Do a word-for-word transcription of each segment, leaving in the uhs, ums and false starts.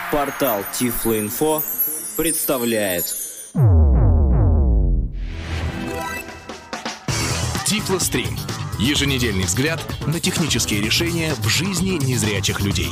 Портал Тифлоинфо представляет Тифлострим. Еженедельный взгляд на технические решения в жизни незрячих людей.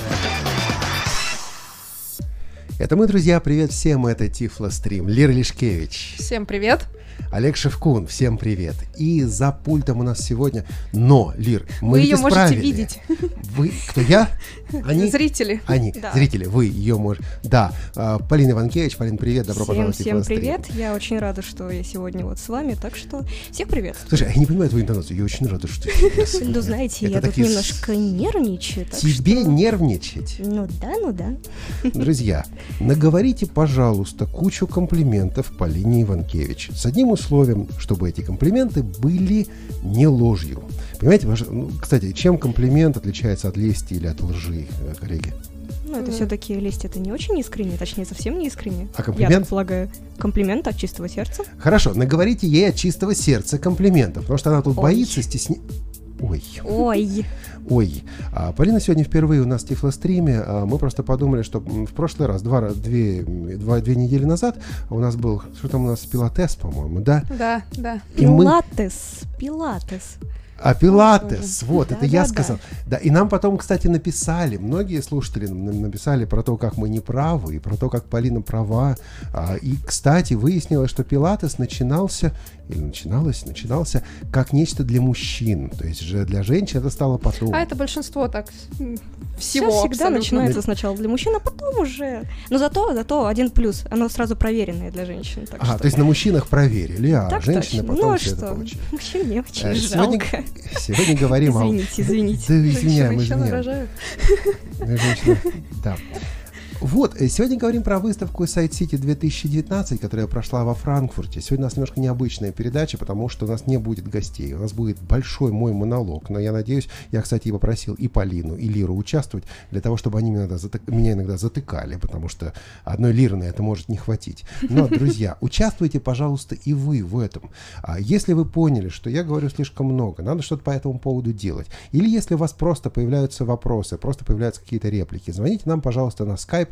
Это мы, друзья, привет всем, это Тифлострим. Лира Лишкевич. Всем привет. Олег Шевкун, всем привет. И за пультом у нас сегодня... Но, Лир, мы Вы ее исправили. можете видеть. Вы, кто я? Они? Зрители. Они, да. зрители, вы ее можете... Да, Полина Иванкевич, Полин, привет, добро всем, пожаловать в Всем Тифлострим. привет, я очень рада, что я сегодня вот с вами, так что всех привет. Слушай, а я не понимаю твою интонацию, я очень рада, что ты здесь. Ну, знаете, Это я тут такие немножко нервничаю. так Тебе что- нервничать? Ну да, ну да. Друзья, наговорите, пожалуйста, кучу комплиментов Полине Иванкевич. С одним условием, чтобы эти комплименты были не ложью. Понимаете, ваш- ну, кстати, чем комплимент отличается от лести или от лжи, э, коллеги? Ну, это Мгм. все-таки лесть, это не очень искренне, точнее, совсем не искренне. А Я комплимент? так полагаю, комплимент от чистого сердца. Хорошо, наговорите ей от чистого сердца комплиментов, потому что она тут Ой. боится, стесня... Ой, Ой, ой. А, Полина сегодня впервые у нас в Тифлостриме. А, мы просто подумали, что м, в прошлый раз, два, раз- две, два, две недели назад у нас был, что там у нас, пилатес, по-моему, да? Да, да. И мы- пилатес, пилатес. А пилатес, вот, Да, это я да, сказал. Да, и нам потом, кстати, написали, многие слушатели нам написали про то, как мы не правы, и про то, как Полина права. А, и, кстати, выяснилось, что пилатес начинался, или начиналось, начинался как нечто для мужчин. То есть же для женщин это стало потом. А это большинство так м, Все всего всегда абсолютно. начинается сначала для мужчин, а потом уже. Но зато, зато один плюс, оно сразу проверенное для женщин. Так А, что... то есть на мужчинах проверили, а Так женщины точно. потом Ну а все это что? получили. Мужчин не очень Э, жалко. Сегодня, сегодня говорим о... Извините, извините. Да, извиняем, Женщины еще извиняем. нарожают. Женщина, да. Вот, э, сегодня говорим про выставку Side City две тысячи девятнадцать, которая прошла во Франкфурте. Сегодня у нас немножко необычная передача, потому что у нас не будет гостей. У нас будет большой мой монолог, но я надеюсь, я, кстати, и попросил и Полину, и Лиру участвовать, для того, чтобы они меня иногда, затык- меня иногда затыкали, потому что одной Лиры на это может не хватить. Но, друзья, участвуйте, пожалуйста, и вы в этом. А если вы поняли, что я говорю слишком много, надо что-то по этому поводу делать, или если у вас просто появляются вопросы, просто появляются какие-то реплики, звоните нам, пожалуйста, на Skype,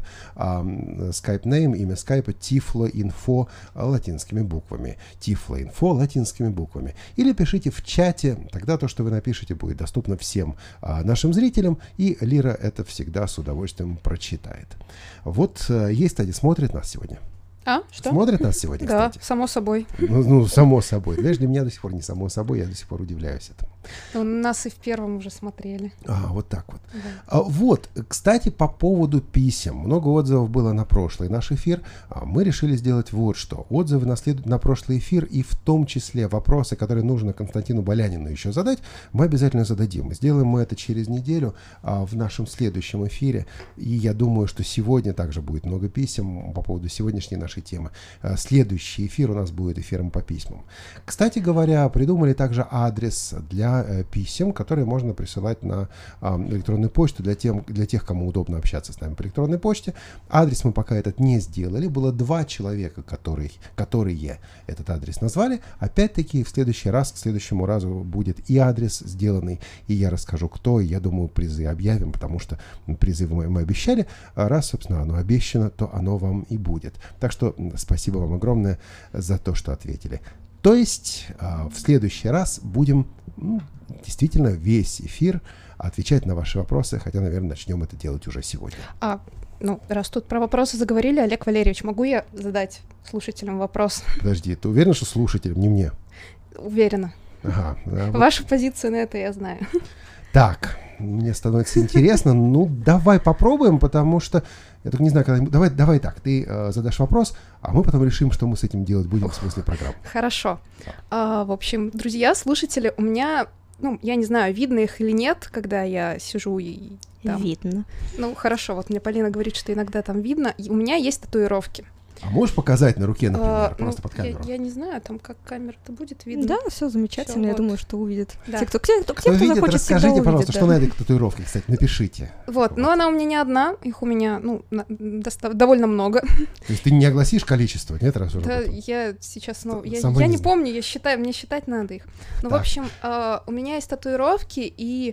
Skype name, имя скайпа Тифлоинфо латинскими буквами. Тифлоинфо латинскими буквами. Или пишите в чате, тогда то, что вы напишете, будет доступно всем а, нашим зрителям, и Лира это всегда с удовольствием прочитает. Вот а, ей, кстати, смотрит нас сегодня. А, что? Смотрит нас сегодня, Да, кстати. само собой. Ну, ну, само собой. Знаешь, для меня до сих пор не само собой, я до сих пор удивляюсь этому. Ну, нас и в первом уже смотрели. А, вот так вот. Да. А, вот, кстати, по поводу писем. Много отзывов было на прошлый наш эфир. А мы решили сделать вот что. Отзывы на, след... на прошлый эфир и в том числе вопросы, которые нужно Константину Болянину еще задать, мы обязательно зададим. Сделаем мы это через неделю а, в нашем следующем эфире. И я думаю, что сегодня также будет много писем по поводу сегодняшней нашей темы. А, следующий эфир у нас будет эфиром по письмам. Кстати говоря, придумали также адрес для писем, которые можно присылать на а, электронную почту для, тем, для тех, кому удобно общаться с нами по электронной почте. Адрес мы пока этот не сделали. Было два человека, которые, которые этот адрес назвали. Опять-таки, в следующий раз, к следующему разу будет и адрес сделанный, и я расскажу, кто, и я думаю, призы объявим, потому что призы мы, мы обещали. А раз, собственно, оно обещано, то оно вам и будет. Так что спасибо вам огромное за то, что ответили. То есть а, в следующий раз будем ну, действительно весь эфир отвечать на ваши вопросы, хотя, наверное, начнем это делать уже сегодня. А, ну, раз тут про вопросы заговорили, Олег Валерьевич, могу я задать слушателям вопрос? Подожди, ты уверен, что слушателям, не мне? Уверена. Ага. Да, вот. Вашу позицию на это я знаю. Так, мне становится интересно. Ну, давай попробуем, потому что я только не знаю, когда... Давай, давай так, ты э, задашь вопрос, а мы потом решим, что мы с этим делать будем в смысле программы. Хорошо. А, в общем, друзья, слушатели, у меня, ну, я не знаю, видно их или нет, когда я сижу и там... Видно. Ну, хорошо, вот мне Полина говорит, что иногда там видно. И у меня есть татуировки. А можешь показать на руке, например, А, просто ну, под камеру? Я, я не знаю, там как камера-то будет видно. Да, все замечательно, Всё, я вот. думаю, что увидят. Да. Те, кто, те, кто, Кто те, кто видит, захочет, всегда расскажите, увидят, пожалуйста, да. что на этой татуировке, кстати, напишите. Вот, но она у меня не одна, их у меня, ну, на- доста- довольно много. То есть ты не огласишь количество, нет, раз уже? Да, потом? я сейчас, ну, я, Сама я не не знаю. помню, я считаю, мне считать надо их. Ну, в Так. общем, а, у меня есть татуировки, и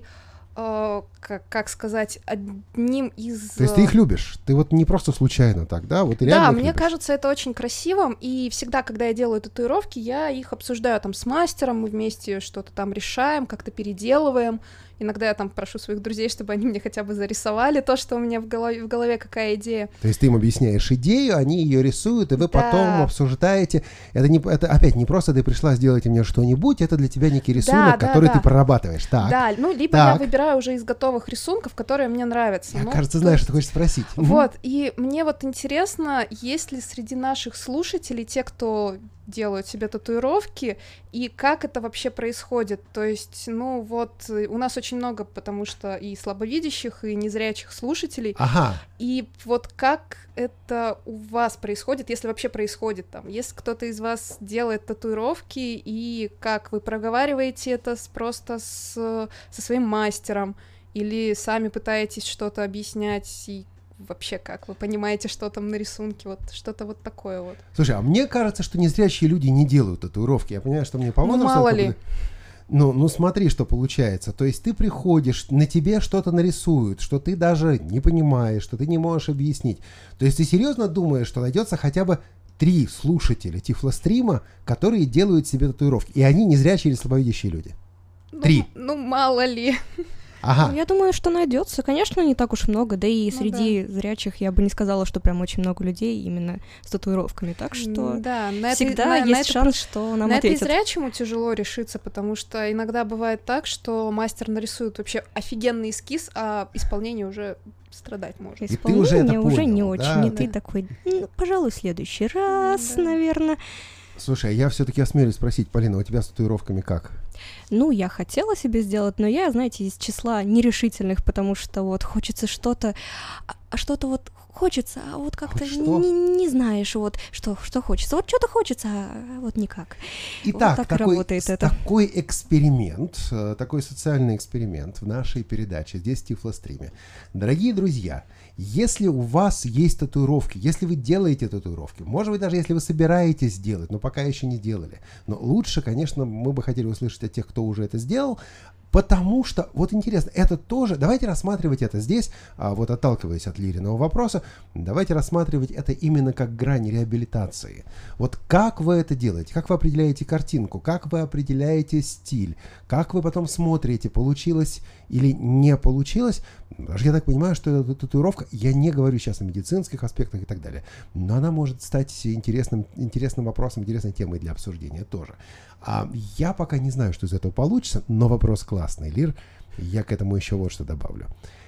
э, как, как сказать, одним из... То есть ты их любишь? Ты вот не просто случайно так, да? Вот ты реально Да, их мне любишь? кажется, это очень красивым, и всегда, когда я делаю татуировки, я их обсуждаю там с мастером, мы вместе что-то там решаем, как-то переделываем. Иногда я там прошу своих друзей, чтобы они мне хотя бы зарисовали то, что у меня в голове, в голове какая идея. То есть ты им объясняешь идею, они ее рисуют, и вы Да. потом обсуждаете. Это, не, это опять не просто ты пришла, сделайте мне что-нибудь, это для тебя некий рисунок, да, который да. ты прорабатываешь. Так. Да, ну, либо Так. я выбираю уже из готовых рисунков, которые мне нравятся. Я, Ну, кажется, то знаю, есть- что ты хочешь спросить. Вот, и мне вот интересно, есть ли среди наших слушателей те, кто делают себе татуировки, и как это вообще происходит. То есть, ну вот, э, у нас очень много, потому что и слабовидящих, и незрячих слушателей, Ага. и вот как это у вас происходит, если вообще происходит там, если кто-то из вас делает татуировки, и как вы проговариваете это с, просто с, со своим мастером, или сами пытаетесь что-то объяснять, и вообще как вы понимаете, что там на рисунке, вот что-то вот такое вот. Слушай, а мне кажется, что незрячие люди не делают татуировки. Я понимаю, что мне по Ну, возрасту мало это ли. будет- Ну, ну смотри, что получается. То есть ты приходишь, на тебе что-то нарисуют, что ты даже не понимаешь, что ты не можешь объяснить. То есть ты серьезно думаешь, что найдется хотя бы три слушателя Тифлострима, которые делают себе татуировки. И они незрячие или слабовидящие люди. Ну, Три. Ну, мало ли. Ага. Ну, я думаю, что найдется. Конечно, не так уж много, да и Ну среди зрячих я бы не сказала, что прям очень много людей именно с татуировками, так что Да, на это- всегда на- на есть это шанс, что нам На это и ответят. зрячему тяжело решиться, потому что иногда бывает так, что мастер нарисует вообще офигенный эскиз, а исполнение уже страдать может. И ты уже это Исполнение уже не понял, очень, да? и ты такой, ну, пожалуй, в следующий раз, Да. наверное. Слушай, а я все-таки осмелюсь спросить, Полина, у тебя с татуировками как? Ну, я хотела себе сделать, но я, знаете, из числа нерешительных, потому что вот хочется что-то, а- а что-то вот хочется, а вот как-то Вот что? не, не знаешь, вот что, что хочется. Вот что-то хочется, а вот никак. Итак, так и такой, работает с- это. такой эксперимент, э, такой социальный эксперимент в нашей передаче здесь в Тифлостриме. Дорогие друзья, если у вас есть татуировки, если вы делаете татуировки, может быть, даже если вы собираетесь сделать, но пока еще не делали, но лучше, конечно, мы бы хотели услышать от тех, кто уже это сделал, потому что, вот интересно, это тоже, давайте рассматривать это здесь, а вот отталкиваясь от Лириного вопроса, давайте рассматривать это именно как грань реабилитации. Вот как вы это делаете, как вы определяете картинку, как вы определяете стиль, как вы потом смотрите, получилось или не получилось. Даже я так понимаю, что эта татуировка, я не говорю сейчас о медицинских аспектах и так далее, но она может стать интересным, интересным вопросом, интересной темой для обсуждения тоже. А я пока не знаю, что из этого получится, но вопрос классный, Лир. Я к этому еще вот что добавлю.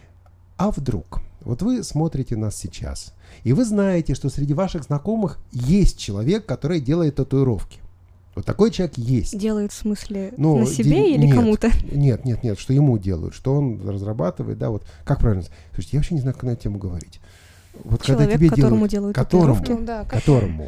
А вдруг, вот вы смотрите нас сейчас, и вы знаете, что среди ваших знакомых есть человек, который делает татуировки. Вот такой человек есть. Делают в смысле Ну, на себе де- или нет, кому-то? Нет, нет, нет, что ему делают, что он разрабатывает, да, вот как правильно. Слушайте, я вообще не знаю, как на эту тему говорить. Вот когда Человек, тебе которому делают, делают которому, татуировки? Ну да, как- которому.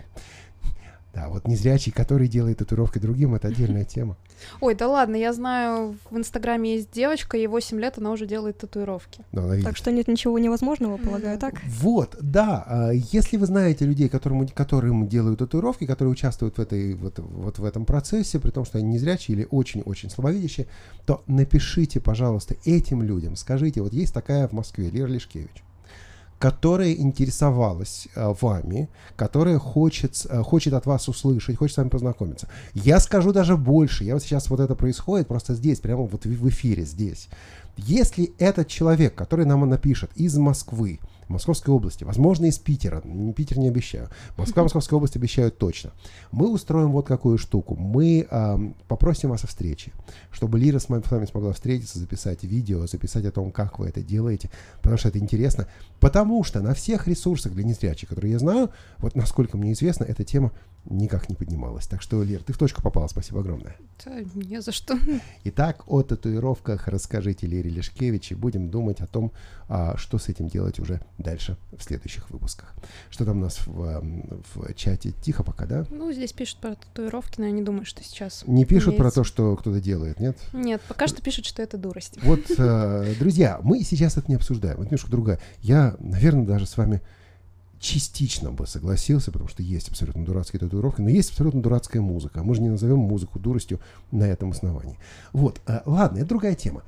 Да, вот незрячий, который делает татуировки другим, это отдельная тема. Ой, да ладно, я знаю, в Инстаграме есть девочка, ей восемь лет, она уже делает татуировки. Но она видит. Так что нет ничего невозможного, полагаю, так? Вот, да. а, Если вы знаете людей, которым, которым делают татуировки, которые участвуют в, этой, вот, вот в этом процессе, при том, что они незрячие или очень-очень слабовидящие, то напишите, пожалуйста, этим людям. Скажите, вот есть такая в Москве Лера Лешкевич, которая интересовалась а, вами, которая хочет, а, хочет от вас услышать, хочет с вами познакомиться. Я скажу даже больше. Я вот сейчас вот это происходит просто здесь, прямо вот в, в эфире здесь. Если этот человек, который нам напишет из Москвы, Московской области, возможно, из Питера, Питер не обещаю, Москва, Московская область обещают точно, мы устроим вот какую штуку. Мы э, попросим вас о встрече, чтобы Лира с вами, с вами смогла встретиться, записать видео, записать о том, как вы это делаете, потому что это интересно. Потому что на всех ресурсах для незрячих, которые я знаю, вот насколько мне известно, эта тема никак не поднималась. Так что, Лир, ты в точку попала, спасибо огромное. Да, не за что. Итак, о татуировках расскажите Лере Лешкевич, и будем думать о том, а, что с этим делать уже дальше в следующих выпусках. Что там у нас в, в чате? Тихо пока, да? Ну, здесь пишут про татуировки, но я не думаю, что сейчас... Не пишут про имеется. то, что кто-то делает, нет? Нет, пока что пишут, что это дурость. Вот, э, друзья, мы сейчас это не обсуждаем. Это немножко другая. Я, наверное, даже с вами частично бы согласился, потому что есть абсолютно дурацкие татуировки, но есть абсолютно дурацкая музыка. Мы же не назовем музыку дуростью на этом основании. Вот, э, ладно, это другая тема.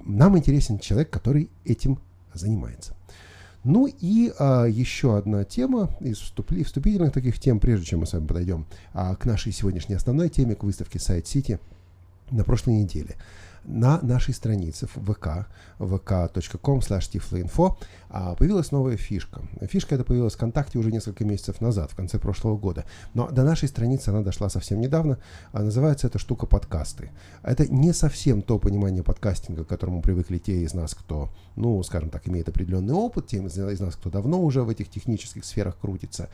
нам интересен человек, который этим занимается. Ну и а, еще одна тема из вступ- вступительных таких тем, прежде чем мы с вами подойдем а, к нашей сегодняшней основной теме, к выставке Side City на прошлой неделе. На нашей странице в ВК, ви кей точка ком слэш тифлоинфо, появилась новая фишка. Фишка эта появилась в ВКонтакте уже несколько месяцев назад, в конце прошлого года. Но до нашей страницы она дошла совсем недавно. Называется эта штука подкасты. Это не совсем то понимание подкастинга, к которому привыкли те из нас, кто, ну, скажем так, имеет определенный опыт, те из нас, кто давно уже в этих технических сферах крутится.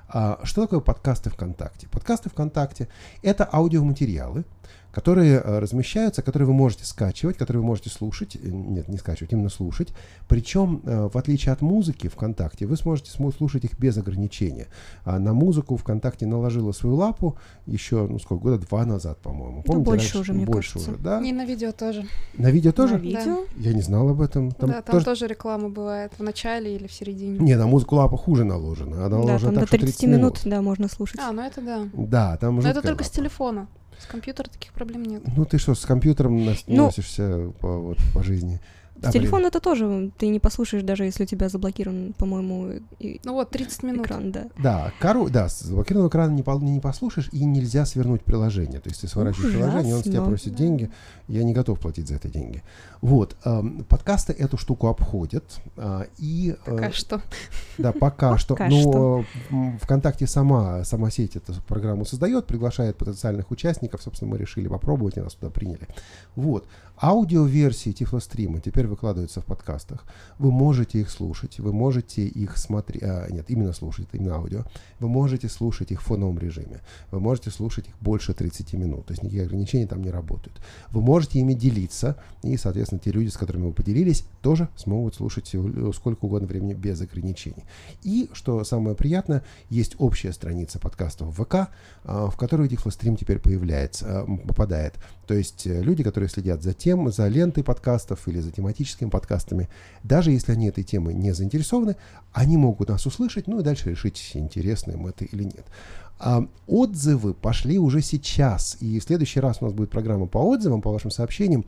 Что такое подкасты ВКонтакте? Подкасты ВКонтакте — это аудиоматериалы, которые размещаются, которые вы можете скачивать, которые вы можете слушать, нет, не скачивать, именно слушать. Причем, в отличие от музыки ВКонтакте, вы сможете слушать их без ограничения. А на музыку ВКонтакте наложила свою лапу еще, ну сколько, года два назад, по-моему. Помните, больше раньше? уже, мне больше кажется. уже, да? И на видео тоже. На видео тоже? На видео? Я не знал об этом. Там да, там тоже... тоже реклама бывает в начале или в середине. Не, на музыку лапа хуже наложена. Она да, там так, до тридцати минут, да, можно слушать. А, ну это да. Да, там Но это только лапа. с телефона. С компьютера таких проблем нет. Ну ты что, с компьютером нос- ну, носишься по, вот, по жизни? С телефона это тоже ты не послушаешь, даже если у тебя заблокирован, по-моему, и... ну вот тридцать минут. Экран, да. Да, кору, да, с заблокированного экрана не, пол- не послушаешь, и нельзя свернуть приложение. То есть ты сворачиваешь Ужасно. приложение, он с тебя просит деньги. Я не готов платить за это деньги. Вот, эм, подкасты эту штуку обходят. Э, и, э, пока что. Да, пока что. Пока Но что. э, ВКонтакте сама, сама сеть эту программу создает, приглашает потенциальных участников. Собственно, мы решили попробовать, и нас туда приняли. Вот. Аудиоверсии Тифлострима теперь выкладываются в подкастах. Вы можете их слушать, вы можете их смотреть, а, нет, именно слушать, это именно аудио. Вы можете слушать их в фоновом режиме, вы можете слушать их больше тридцати минут, то есть никакие ограничения там не работают. Вы можете ими делиться, и, соответственно, те люди, с которыми вы поделились, тоже смогут слушать сколько угодно времени без ограничений. И, что самое приятное, есть общая страница подкастов в ВК, в которую Тифлострим теперь появляется, попадает. То есть люди, которые следят за тем, за лентой подкастов или за тематическими подкастами, даже если они этой темой не заинтересованы, они могут нас услышать, ну и дальше решить, интересно им это или нет. А отзывы пошли уже сейчас, и в следующий раз у нас будет программа по отзывам, по вашим сообщениям.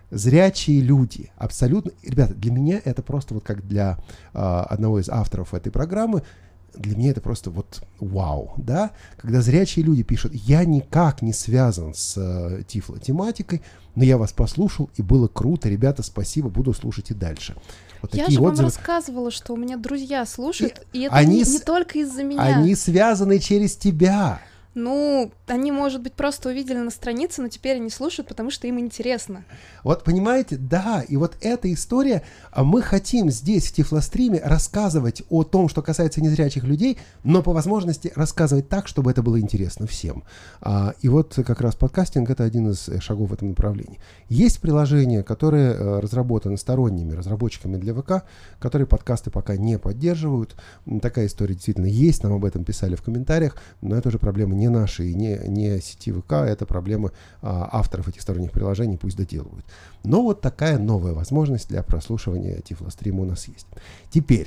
Зрячие люди, абсолютно, ребята, для меня это просто вот как для а, одного из авторов этой программы. Для меня это просто вот вау, да, когда зрячие люди пишут: я никак не связан с э, тифло-тематикой, но я вас послушал, и было круто, ребята, спасибо, буду слушать и дальше. Вот я такие же вам отзывы. рассказывала, что у меня друзья слушают, и, и это они не, с... не только из-за меня. Они связаны через тебя. Ну, они, может быть, просто увидели на странице, но теперь они слушают, потому что им интересно. Вот понимаете, да, и вот эта история, мы хотим здесь в Тифлостриме рассказывать о том, что касается незрячих людей, но по возможности рассказывать так, чтобы это было интересно всем. И вот как раз подкастинг — это один из шагов в этом направлении. Есть приложения, которые разработаны сторонними разработчиками для ВК, которые подкасты пока не поддерживают. Такая история действительно есть, нам об этом писали в комментариях, но это уже проблема не наши и не, не сети ВК, это проблема а, авторов этих сторонних приложений, пусть доделывают. Но вот такая новая возможность для прослушивания Тифлострима у нас есть. Теперь,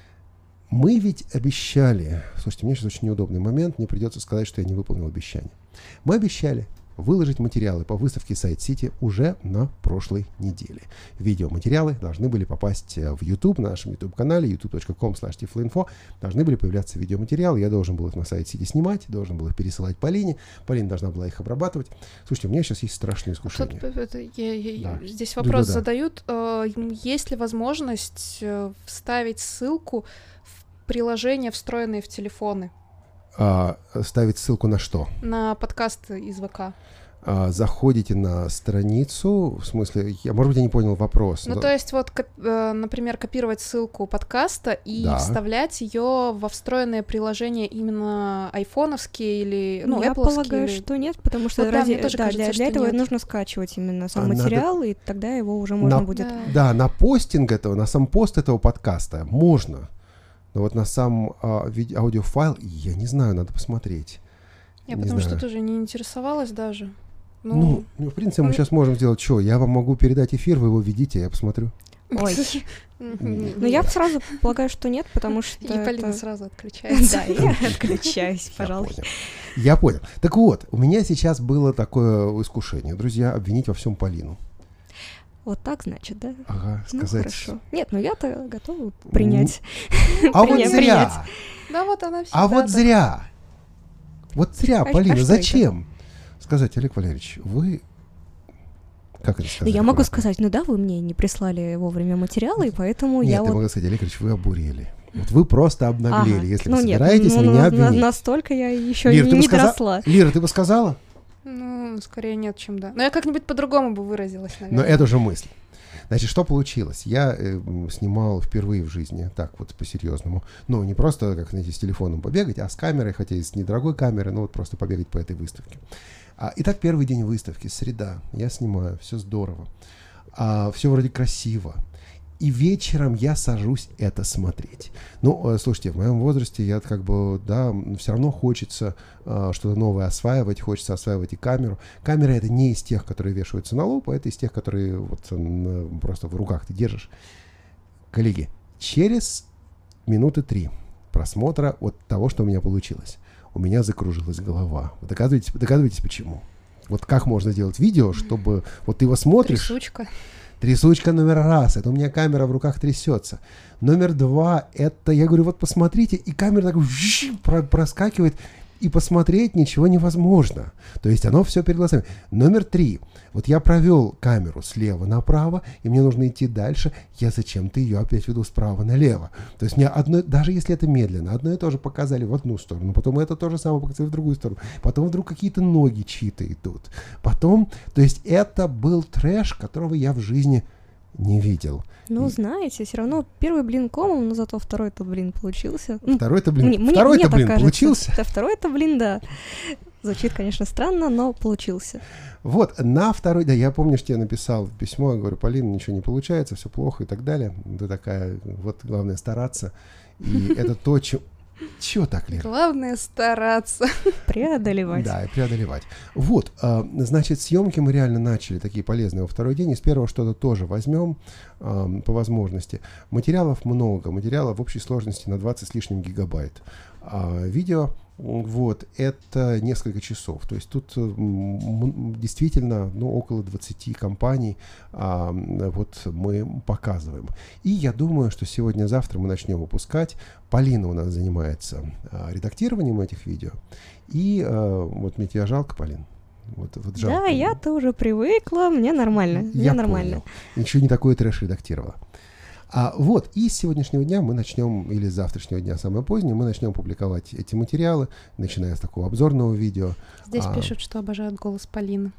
мы ведь обещали, слушайте, мне сейчас очень неудобный момент, мне придется сказать, что я не выполнил обещание. Мы обещали выложить материалы по выставке Side City уже на прошлой неделе. Видеоматериалы должны были попасть в YouTube, на нашем YouTube-канале ютуб точка ком слэш тифлоинфо. Должны были появляться видеоматериалы. Я должен был их на Side City снимать, должен был их пересылать Полине. Полина должна была их обрабатывать. Слушайте, у меня сейчас есть страшное искушение. Тут, это, я, я, да. Здесь вопрос да, да, да. задают. Э, есть ли возможность э, вставить ссылку в приложения, встроенные в телефоны? А, ставить ссылку на что? На подкасты из ВК. А, заходите на страницу, в смысле, я, может быть, я не понял вопрос. Ну, но... то есть, вот, э, например, копировать ссылку подкаста и да. вставлять ее во встроенное приложение именно айфоновские или, ну, я Apple-овские. полагаю, или... что нет, потому что вот, ради... да, тоже да, кажется, для, для этого нет. нужно скачивать именно сам а материал, надо... и тогда его уже можно на... будет... Да. да, на постинг этого, на сам пост этого подкаста можно. Но вот на сам а, виде, аудиофайл, я не знаю, надо посмотреть. Я не потому знаю. что тоже не интересовалась даже. Ну, ну, ну в принципе, мы ну... сейчас можем сделать что? Я вам могу передать эфир, вы его видите, я посмотрю. Ой. Ну, я сразу полагаю, что нет, потому что... И Полина сразу отключается. Да, я отключаюсь, пожалуйста. Я понял. Так вот, у меня сейчас было такое искушение, друзья, обвинить во всем Полину. Вот так, значит, да? Ага, Ну, сказать. хорошо. Нет, ну я-то готова принять. А вот Принять. зря. Да, вот она всегда А вот так. зря. Вот зря, А- а Полина, что зачем? Сказать, Олег Валерьевич, вы... Как это Да сказать? я могу аккуратно? сказать, ну да, вы мне не прислали вовремя материалы, и поэтому Нет, я ты вот... могла сказать, Олег Валерьевич, вы обурели. Вот вы просто обнаглели, Ага. если Ну вы нет, собираетесь ну, меня на- обвинить. Настолько я еще Лир, ты бы не сказа- доросла. Лира, ты бы сказала? Ну, скорее нет, чем да. Но я как-нибудь по-другому бы выразилась, Но наверное. это уже мысль. Значит, что получилось? Я э, м, снимал впервые в жизни, так вот по-серьезному. Ну, не просто, как, знаете, с телефоном побегать, а с камерой, хотя и с недорогой камерой, но вот просто побегать по этой выставке. А, итак, первый день выставки, среда. Я снимаю, все здорово. А, все вроде красиво. И вечером я сажусь это смотреть. Ну, э, слушайте, в моем возрасте я как бы, да, все равно хочется э, что-то новое осваивать, хочется осваивать и камеру. Камера это не из тех, которые вешаются на лоб, а это из тех, которые вот э, просто в руках ты держишь. Коллеги, через минуты три просмотра от того, что у меня получилось, у меня закружилась голова. Вы догадываетесь, догадываетесь почему? Вот как можно сделать видео, чтобы вот ты его смотришь... Трясучка. Трясучка номер раз, это у меня камера в руках трясется. Номер два, это, я говорю, вот посмотрите, и камера так вжж, про- проскакивает, и посмотреть ничего невозможно. То есть оно все перед глазами. Номер три, вот я провел камеру слева направо, и мне нужно идти дальше, я зачем-то ее опять веду справа налево. То есть мне одно, даже если это медленно, одно и то же показали в одну сторону, потом это то же самое показали в другую сторону, потом вдруг какие-то ноги чьи-то идут. Потом, то есть это был трэш, которого я в жизни не видел. Ну, И- знаете, все равно первый блин комом, но зато второй-то блин получился. Ну, Второй-то, блин, мне- мне- второй-то, мне так блин, кажется. получился. Да, второй-то блин, да. Звучит, конечно, странно, но получился. Вот, на второй, да, я помню, что я написал письмо, я говорю, Полина, ничего не получается, все плохо и так далее. Ты такая, вот, главное стараться. И это то, чем... Чего так, Лера? Главное стараться. Преодолевать. Да, и преодолевать. Вот, а, значит, съемки мы реально начали такие полезные во второй день. Из первого что-то тоже возьмем а, по возможности. Материалов много, материалов в общей сложности на двадцать с лишним гигабайт. А, видео, вот, это несколько часов. То есть тут м, действительно, ну, около двадцати компаний а, вот мы показываем. И я думаю, что сегодня-завтра мы начнем выпускать. Полина у нас занимается а, редактированием этих видео. И а, вот мне тебя жалко, Полин. Вот, вот жалко. Да, я-то уже привыкла, мне нормально, мне Я нормально. понял. Ничего не такое трэш редактировала. А вот, и с сегодняшнего дня мы начнем, или с завтрашнего дня, самое позднее, мы начнем публиковать эти материалы, начиная с такого обзорного видео. Здесь А. пишут, что обожают голос Полины.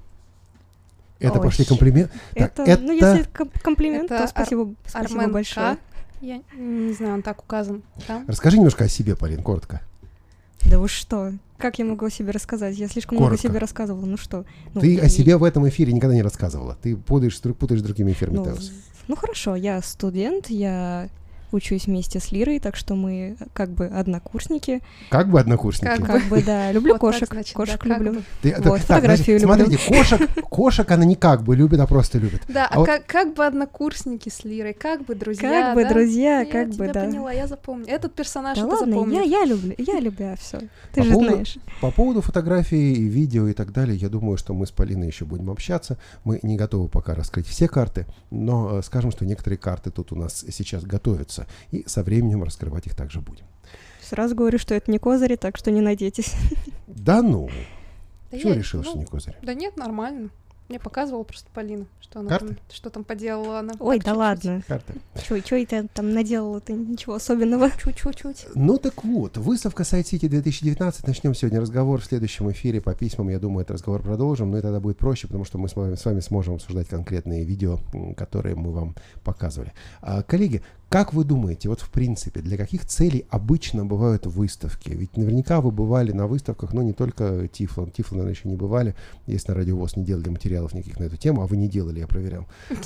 Это Ой. пошли комплименты. Это, ну, если ком- комплимент, Это то спасибо, спасибо Армен большое. К. Я не знаю, он так указан. Да? Расскажи немножко о себе, Полин, коротко. Да вы что? Как я могу о себе рассказать? Я слишком много о Коротко. себе рассказывала. Ну что? Ну, Ты я- о себе в этом эфире никогда не рассказывала. Ты путаешь, с друг- путаешь с другими эфирами Ну, Теос. ну хорошо, я студент, я учусь вместе с Лирой, так что мы как бы однокурсники. Как бы однокурсники. Как Как бы, да, люблю Вот так, кошек. значит, Кошек да, как люблю. бы. Ты- Вот, так, фотографию значит, люблю. смотрите, кошек, кошек она не как бы любит, а просто любит. Да, А а вот- как, как бы однокурсники с Лирой, как бы друзья, Как бы да? друзья, Я как бы, тебя да. поняла, я запомню. Этот персонаж Да это ладно, запомнит. я, я люблю, я люблю все. Ты По же поводу- знаешь. По поводу фотографий, и видео и так далее, я думаю, что мы с Полиной еще будем общаться. Мы не готовы пока раскрыть все карты, но э, скажем, что некоторые карты тут у нас сейчас готовятся, и со временем раскрывать их также будем. Сразу говорю, что это не козыри, так что не надейтесь. Да ну, Да чего я- решил, ну, что не козырь? Да нет, нормально. Мне показывала просто Полина, что она Карты? там, что там поделала она. Ой, Так, да чуть-чуть. ладно. Карты. Чё, чё это там наделала-то? Ничего особенного. Чуть-чуть. Ну так вот, выставка Сайт Сити две тысячи девятнадцать. Начнем сегодня разговор в следующем эфире по письмам. Я думаю, этот разговор продолжим, но и тогда будет проще, потому что мы с вами, с вами сможем обсуждать конкретные видео, м, которые мы вам показывали. А, коллеги, как вы думаете, вот в принципе, для каких целей обычно бывают выставки? Ведь наверняка вы бывали на выставках, но не только Тифло. Тифло, наверное, еще не бывали, если на Радио ВОС не делали материалов никаких на эту тему, а вы не делали, я проверял.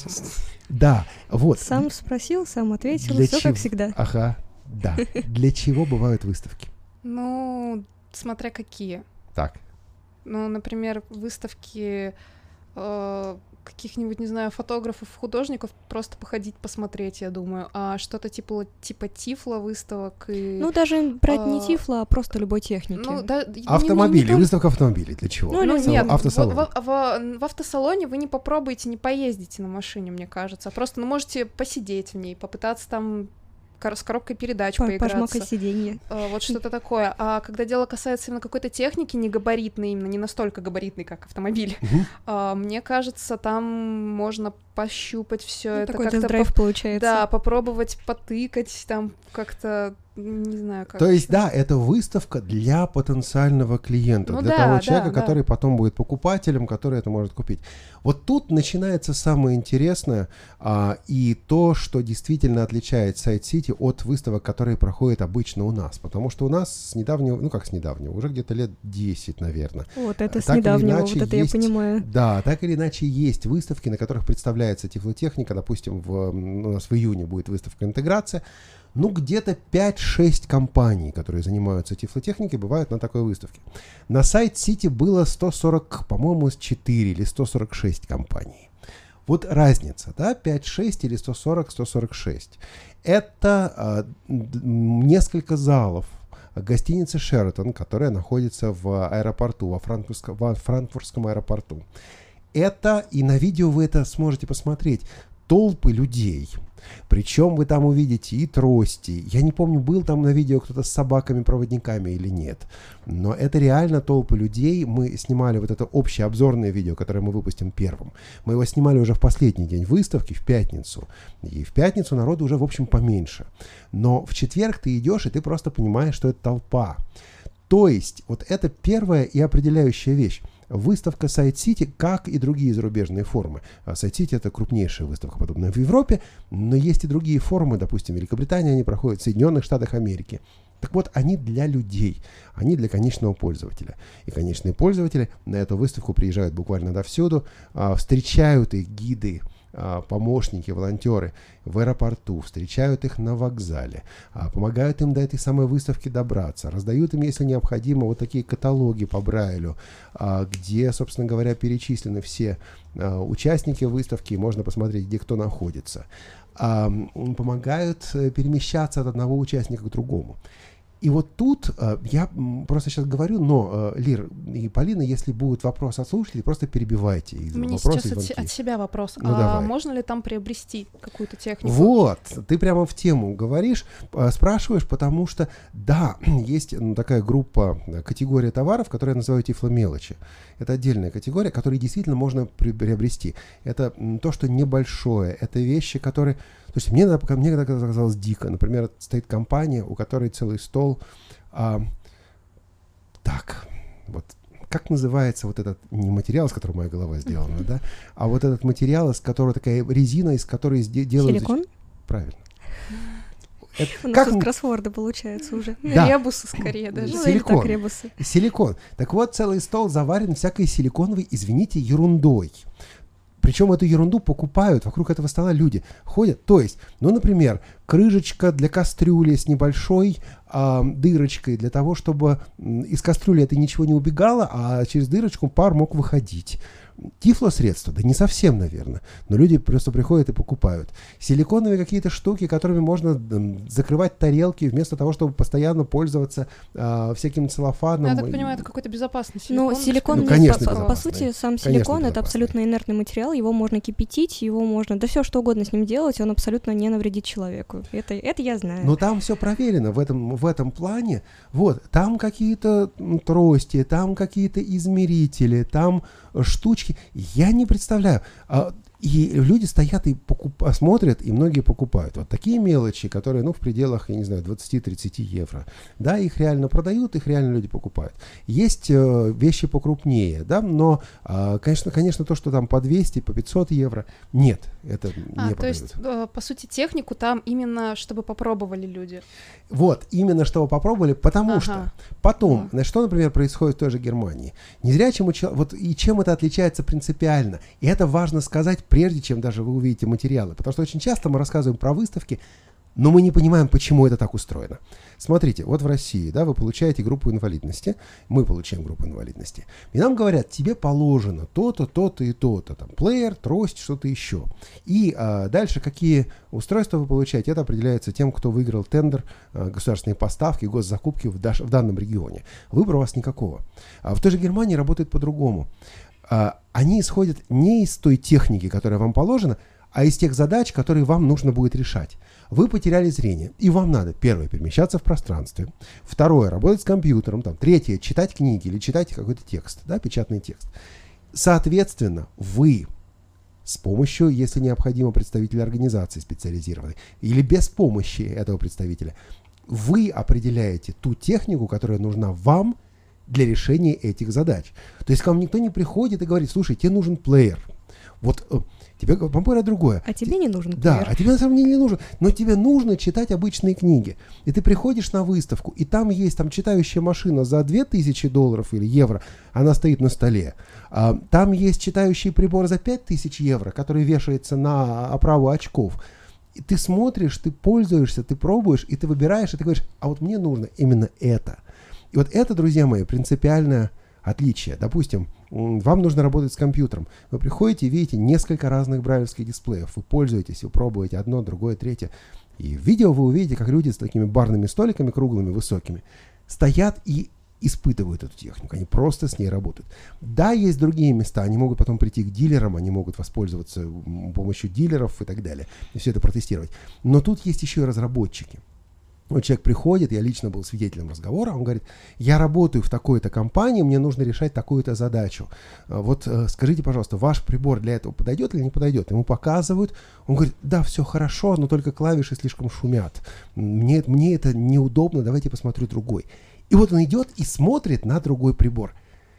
Да, вот. Сам спросил, сам ответил, Для все чего? как всегда. Ага, да. Для чего бывают выставки? Ну, смотря какие. Так. Ну, например, выставки э, каких-нибудь, не знаю, фотографов, художников просто походить, посмотреть, я думаю. А что-то типа, типа Тифло выставок и... Ну, даже брать а... не Тифло, а просто любой техники. Ну, да, автомобили, не, не, не выставка автомобилей, для чего? Ну, ну нет, автосалон. В, в, в, в автосалоне вы не попробуете, не поездите на машине, мне кажется. Просто, ну, можете посидеть в ней, попытаться там с коробкой передач По- поиграться. Пожмакать сиденье. Вот что-то такое. А когда дело касается именно какой-то техники, не габаритной, именно не настолько габаритной, как автомобиль, uh-huh. мне кажется, там можно пощупать все ну, это. Такой как-то тест-драйв по- получается. Да, попробовать потыкать, там как-то, не знаю, как. То есть, да, это выставка для потенциального клиента, ну, для да, того да, человека, да. который потом будет покупателем, который это может купить. Вот тут начинается самое интересное, а, и то, что действительно отличает Сайт-Сити от выставок, которые проходят обычно у нас. Потому что у нас с недавнего, ну как с недавнего, уже где-то лет десять, наверное. Вот это с так недавнего, иначе вот это есть, я понимаю. Да, так или иначе есть выставки, на которых представляется тифлотехника. Допустим, в, у нас в июне будет выставка «Интеграция». Ну, где-то пять-шесть компаний, которые занимаются тифлотехникой, бывают на такой выставке. На Сайт-Сити было сто сорок, по-моему, четыре или сто сорок шесть компаний. Вот разница, да, пять-шесть или сто сорок - сто сорок шесть. Это а, несколько залов гостиницы «Шератон», которая находится в аэропорту, во Франкфуртском, во Франкфуртском аэропорту. Это, и на видео вы это сможете посмотреть, толпы людей. Причем вы там увидите и трости. Я не помню, был там на видео кто-то с собаками-проводниками или нет. Но это реально толпы людей. Мы снимали вот это общее обзорное видео, которое мы выпустим первым. Мы его снимали уже в последний день выставки, в пятницу. И в пятницу народу уже, в общем, поменьше. Но в четверг ты идешь, и ты просто понимаешь, что это толпа. То есть, вот это первая и определяющая вещь. Выставка Сайт-Сити, как и другие зарубежные форумы. Сайт-Сити — это крупнейшая выставка, подобная в Европе, но есть и другие форумы, допустим, в Великобритании они проходят, в Соединенных Штатах Америки. Так вот, они для людей, они для конечного пользователя. И конечные пользователи на эту выставку приезжают буквально довсюду, встречают их гиды, помощники, волонтеры в аэропорту, встречают их на вокзале, помогают им до этой самой выставки добраться, раздают им, если необходимо, вот такие каталоги по Брайлю, где, собственно говоря, перечислены все участники выставки, можно посмотреть, где кто находится. Помогают перемещаться от одного участника к другому. И вот тут э, я просто сейчас говорю, но, э, Лир и Полина, если будут вопросы от слушателей, просто перебивайте. У меня сейчас от, от себя вопрос. Ну, а давай. Можно ли там приобрести какую-то технику? Вот, ты прямо в тему говоришь, э, спрашиваешь, потому что, да, есть ну, такая группа, категория товаров, которые называют тифломелочи. Это отдельная категория, которую действительно можно приобрести. Это м, то, что небольшое, это вещи, которые... То есть мне, мне когда казалось дико. Например, стоит компания, у которой целый стол. А, так, вот как называется вот этот, не материал, из которого моя голова сделана, да, а вот этот материал, из которого такая резина, из которой делают... Силикон? Правильно. Это, У нас как... тут кроссворды получается уже. Да. Ребусы скорее даже. Ну, Силикон. Так, ребусы. Силикон. Так вот, целый стол заварен всякой силиконовой, извините, ерундой. Причем эту ерунду покупают, вокруг этого стола люди ходят. То есть, ну, например, крышечка для кастрюли с небольшой э, дырочкой, для того, чтобы из кастрюли это ничего не убегало, а через дырочку пар мог выходить. Тифло-средства? Да не совсем, наверное. Но люди просто приходят и покупают. Силиконовые какие-то штуки, которыми можно м, закрывать тарелки, вместо того, чтобы постоянно пользоваться э, всяким целлофаном. Я так понимаю, это какой-то безопасный силикон. Ну, силикон, ну, конечно, по, по сути, сам конечно, силикон — это безопасный. абсолютно инертный материал, его можно кипятить, его можно, да все что угодно с ним делать, он абсолютно не навредит человеку. Это, это я знаю. Но там все проверено в этом, в этом плане. Вот, там какие-то трости, там какие-то измерители, там штучки. Я не представляю. И люди стоят и покуп... смотрят, и многие покупают. Вот такие мелочи, которые, ну, в пределах, я не знаю, двадцать-тридцать евро. Да, их реально продают, их реально люди покупают. Есть э, вещи покрупнее, да, но, э, конечно, конечно, то, что там по двести, по пятьсот евро, нет, это а, не то продают. есть, э, по сути, технику там именно, чтобы попробовали люди. Вот, именно чтобы попробовали, потому ага. что потом, ага. значит, что, например, происходит в той же Германии. Незрячему человеку, вот и чем это отличается принципиально, и это важно сказать, прежде чем даже вы увидите материалы. Потому что очень часто мы рассказываем про выставки, но мы не понимаем, почему это так устроено. Смотрите, вот в России, да, вы получаете группу инвалидности, мы получаем группу инвалидности, и нам говорят, тебе положено то-то, то-то и то-то, там, плеер, трость, что-то еще. И а, дальше какие устройства вы получаете, это определяется тем, кто выиграл тендер, а, государственные поставки, госзакупки в, даш, в данном регионе. Выбора у вас никакого. А в той же Германии работает по-другому. А, они исходят не из той техники, которая вам положена, а из тех задач, которые вам нужно будет решать. Вы потеряли зрение, и вам надо, первое, перемещаться в пространстве, второе, работать с компьютером, там, третье, читать книги или читать какой-то текст, да, печатный текст. Соответственно, вы с помощью, если необходимо, представителя организации специализированной, или без помощи этого представителя, вы определяете ту технику, которая нужна вам для решения этих задач. То есть к вам никто не приходит и говорит, слушай, тебе нужен плеер. Вот тебе, вам говорят другое. А тебе не нужен плеер. Да, а тебе на самом деле не нужен. Но тебе нужно читать обычные книги. И ты приходишь на выставку, и там есть там читающая машина за две тысячи долларов или евро, она стоит на столе. А, там есть читающий прибор за пять тысяч евро, который вешается на оправу очков. И ты смотришь, ты пользуешься, ты пробуешь, и ты выбираешь, и ты говоришь, а вот мне нужно именно это. И вот это, друзья мои, принципиальное отличие. Допустим, вам нужно работать с компьютером. Вы приходите и видите несколько разных брайлевских дисплеев. Вы пользуетесь, вы пробуете одно, другое, третье. И в видео вы увидите, как люди с такими барными столиками, круглыми, высокими, стоят и испытывают эту технику. Они просто с ней работают. Да, есть другие места. Они могут потом прийти к дилерам, они могут воспользоваться помощью дилеров и так далее. И все это протестировать. Но тут есть еще и разработчики. Вот человек приходит, я лично был свидетелем разговора, он говорит, я работаю в такой-то компании, мне нужно решать такую-то задачу. Вот скажите, пожалуйста, ваш прибор для этого подойдет или не подойдет? Ему показывают, он говорит, да, все хорошо, но только клавиши слишком шумят. Мне, мне это неудобно, давайте посмотрю другой. И вот он идет и смотрит на другой прибор.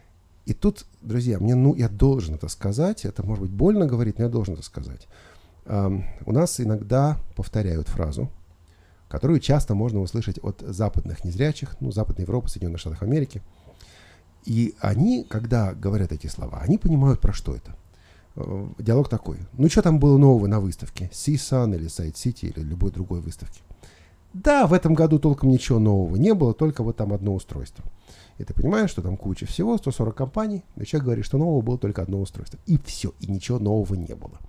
И тут, друзья, мне, ну, я должен это сказать, это может быть больно говорить, но я должен это сказать. Um, у нас иногда повторяют фразу, которую часто можно услышать от западных незрячих, ну, Западной Европы, Соединенных Штатов Америки. И они, когда говорят эти слова, они понимают, про что это. Диалог такой. Ну, что там было нового на выставке? Си-Сан или Сайт-Сити или любой другой выставке? Да, в этом году толком ничего нового не было, только вот там одно устройство. И ты понимаешь, что там куча всего, сто сорок компаний, и человек говорит, что нового было только одно устройство. И все, и ничего нового не было.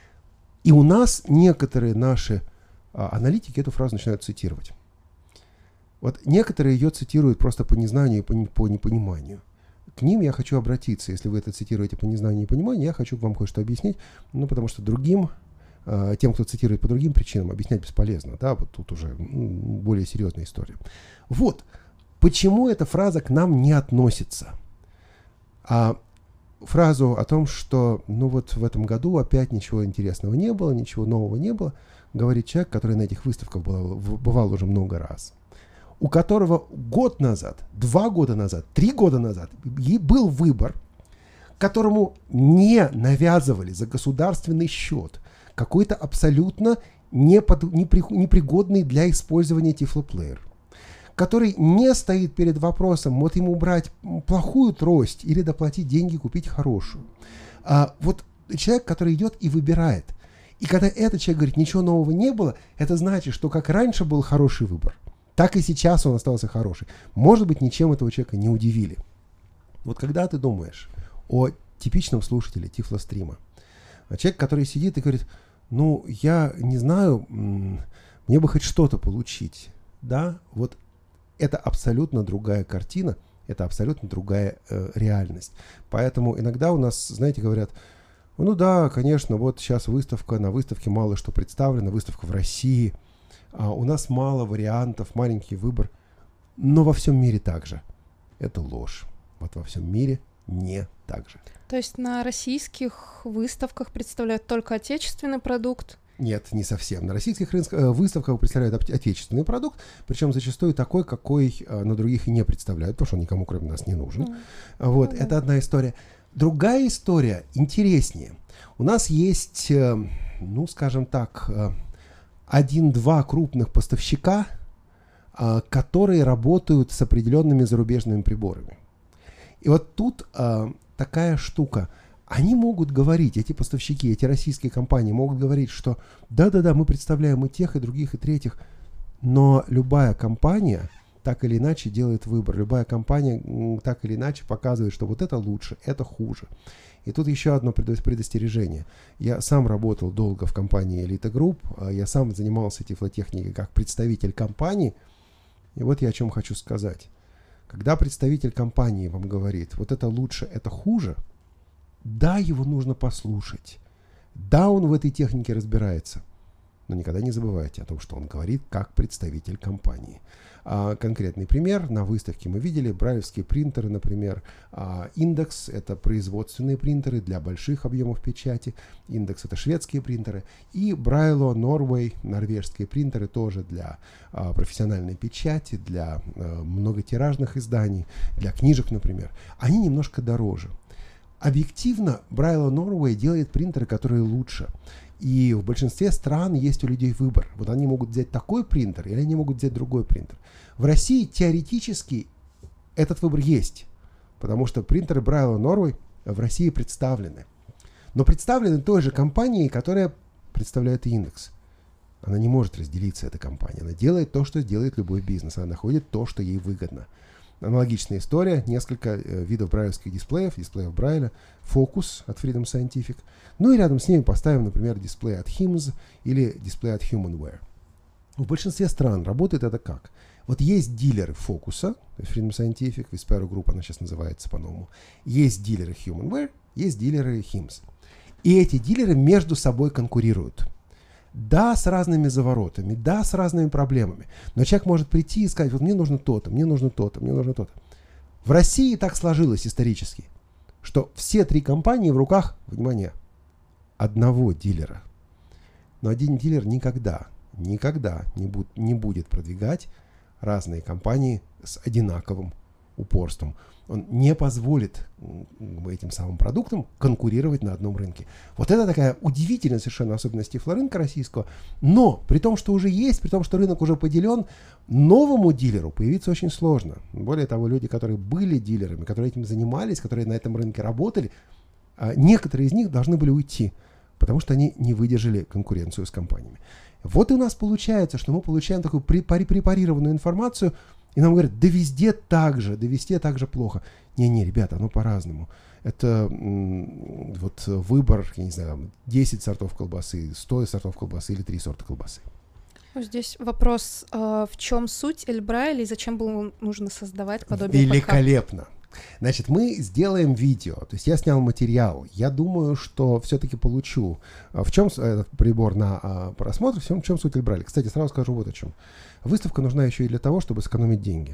И у нас некоторые наши а, аналитики эту фразу начинают цитировать. Вот некоторые ее цитируют просто по незнанию и по, не, по непониманию. К ним я хочу обратиться. Если вы это цитируете по незнанию и непониманию, я хочу вам кое-что объяснить, ну, потому что другим, а, тем, кто цитирует по другим причинам, объяснять бесполезно. Да, вот тут уже м, более серьезная история. Вот. Почему эта фраза к нам не относится? А фразу о том, что ну вот в этом году опять ничего интересного не было, ничего нового не было, говорит человек, который на этих выставках бывал, бывал уже много раз, у которого год назад, два года назад, три года назад был выбор, которому не навязывали за государственный счет какой-то абсолютно непод, непри, непригодный для использования тифлоплеер, который не стоит перед вопросом, вот ему брать плохую трость или доплатить деньги, купить хорошую. А вот человек, который идет и выбирает. И когда этот человек говорит, ничего нового не было, это значит, что как раньше был хороший выбор, так и сейчас он остался хороший. Может быть, ничем этого человека не удивили. Вот когда ты думаешь о типичном слушателе Тифлострима, человек, который сидит и говорит, ну, я не знаю, мне бы хоть что-то получить, да, вот это абсолютно другая картина, это абсолютно другая э, реальность. Поэтому иногда у нас, знаете, говорят, ну да, конечно, вот сейчас выставка, на выставке мало что представлено, выставка в России, а у нас мало вариантов, маленький выбор, но во всем мире так же. Это ложь. Вот во всем мире не так же. То есть на российских выставках представляют только отечественный продукт? Нет, не совсем. На российских рынках, выставках представляют отечественный продукт, причем зачастую такой, какой на других и не представляют, потому что он никому, кроме нас, не нужен. Mm. Вот, mm-hmm. Это одна история. Другая история интереснее. У нас есть, ну, скажем так, один-два крупных поставщика, которые работают с определенными зарубежными приборами. И вот тут такая штука. Они могут говорить, эти поставщики, эти российские компании могут говорить, что да-да-да, мы представляем и тех, и других, и третьих, но любая компания так или иначе делает выбор, любая компания м, так или иначе показывает, что вот это лучше, это хуже. И тут еще одно предостережение. Я сам работал долго в компании Elite Group, я сам занимался тифлотехникой как представитель компании, и вот я о чем хочу сказать. Когда представитель компании вам говорит, вот это лучше, это хуже, да, его нужно послушать. Да, он в этой технике разбирается. Но никогда не забывайте о том, что он говорит как представитель компании. А, конкретный пример. На выставке мы видели брайлевские принтеры, например. А, Индекс — это производственные принтеры для больших объемов печати. Индекс — это шведские принтеры. И Брайло Norway, норвежские принтеры, тоже для а, профессиональной печати, для а, многотиражных изданий, для книжек, например. Они немножко дороже. Объективно, Брайло Norway делает принтеры, которые лучше. И в большинстве стран есть у людей выбор. Вот они могут взять такой принтер, или они могут взять другой принтер. В России теоретически этот выбор есть, потому что принтеры Брайло Norway в России представлены. Но представлены той же компанией, которая представляет Индекс. Она не может разделиться, эта компания. Она делает то, что делает любой бизнес. Она находит то, что ей выгодно. Аналогичная история, несколько э, видов брайлевских дисплеев, дисплеев Брайля, Focus от Freedom Scientific, ну и рядом с ними поставим, например, дисплей от Hims или дисплей от Humanware. В большинстве стран работает это как? Вот есть дилеры Focus, Freedom Scientific, Vispero Group, она сейчас называется по-новому, есть дилеры Humanware, есть дилеры Hims. И эти дилеры между собой конкурируют. Да, с разными заворотами, да, с разными проблемами. Но человек может прийти и сказать, вот мне нужно то-то, мне нужно то-то, мне нужно то-то. В России так сложилось исторически, что все три компании в руках, внимание, одного дилера. Но один дилер никогда, никогда не, буд, не будет продвигать разные компании с одинаковым упорством. Он не позволит этим самым продуктам конкурировать на одном рынке. Вот это такая удивительная совершенно особенность тифлорынка российского. Но при том, что уже есть, при том, что рынок уже поделен, новому дилеру появиться очень сложно. Более того, люди, которые были дилерами, которые этим занимались, которые на этом рынке работали, некоторые из них должны были уйти, потому что они не выдержали конкуренцию с компаниями. Вот и у нас получается, что мы получаем такую препарированную информацию, и нам говорят, да везде так же, да везде так же плохо. Не-не, ребята, оно по-разному. Это м- вот выбор, я не знаю, десять сортов колбасы, сто сортов колбасы или три сорта колбасы. Здесь вопрос, э, в чем суть Эль Брайля и зачем было нужно создавать подобие Великолепно. Значит, мы сделаем видео, то есть я снял материал, я думаю, что все-таки получу. В чем этот прибор на а, просмотр, в чем суть Эль Брайля. Кстати, сразу скажу вот о чем. Выставка нужна еще и для того, чтобы сэкономить деньги.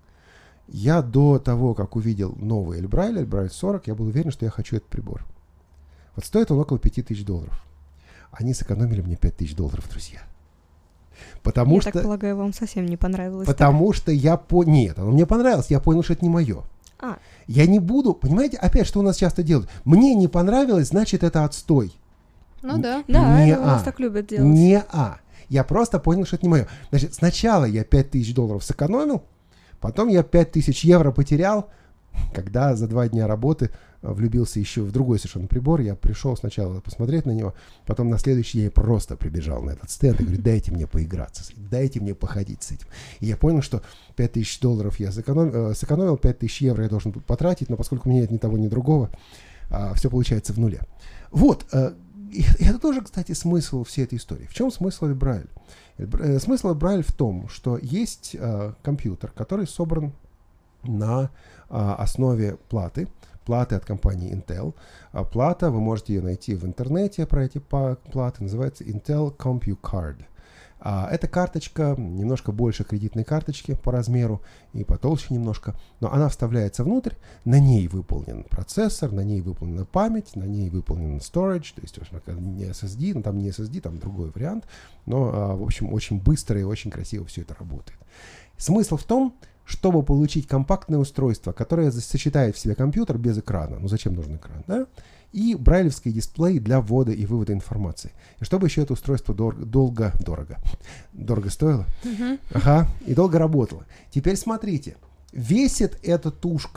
Я до того, как увидел новый Эль Брайль, Эль Брайль сорок, я был уверен, что я хочу этот прибор. Вот стоит он около пять тысяч долларов. Они сэкономили мне пять тысяч долларов, друзья. Потому я что, так полагаю, вам совсем не понравилось. Потому так? что я понял... Нет, оно мне понравилось, я понял, что это не мое. А. Я не буду, понимаете, опять, что у нас часто делают. Мне не понравилось, значит, это отстой. Ну да. Да, не это у нас а. так любят делать. Не а. Я просто понял, что это не мое. Значит, сначала я пять тысяч долларов сэкономил, потом я пять тысяч евро потерял, когда за два дня работы влюбился еще в другой совершенно прибор. Я пришел сначала посмотреть на него, потом на следующий день я просто прибежал на этот стенд и говорю, дайте мне поиграться с этим, дайте мне походить с этим. И я понял, что пять тысяч долларов я сэкономил, э, сэкономил, пять тысяч евро я должен потратить, но поскольку у меня нет ни того, ни другого, э, все получается в нуле. Вот. Э, и это тоже, кстати, смысл всей этой истории. В чем смысл Эль Брайль? Э, смысл Эль Брайль в том, что есть э, компьютер, который собран на э, основе платы, платы от компании Intel. А плата, вы можете ее найти в интернете про эти платы, называется Intel CompuCard. А эта карточка немножко больше кредитной карточки по размеру и потолще немножко, но она вставляется внутрь, на ней выполнен процессор, на ней выполнена память, на ней выполнен storage, то есть не эс эс ди, но там не эс эс ди, там другой вариант, но, а, в общем, очень быстро и очень красиво все это работает. Смысл в том, чтобы получить компактное устройство, которое сочетает в себе компьютер без экрана. Ну зачем нужен экран, да? И брайлевский дисплей для ввода и вывода информации. И чтобы еще это устройство дор- долго, дорого, дорого стоило, Uh-huh. ага, и долго работало. Теперь смотрите, весит эта тушка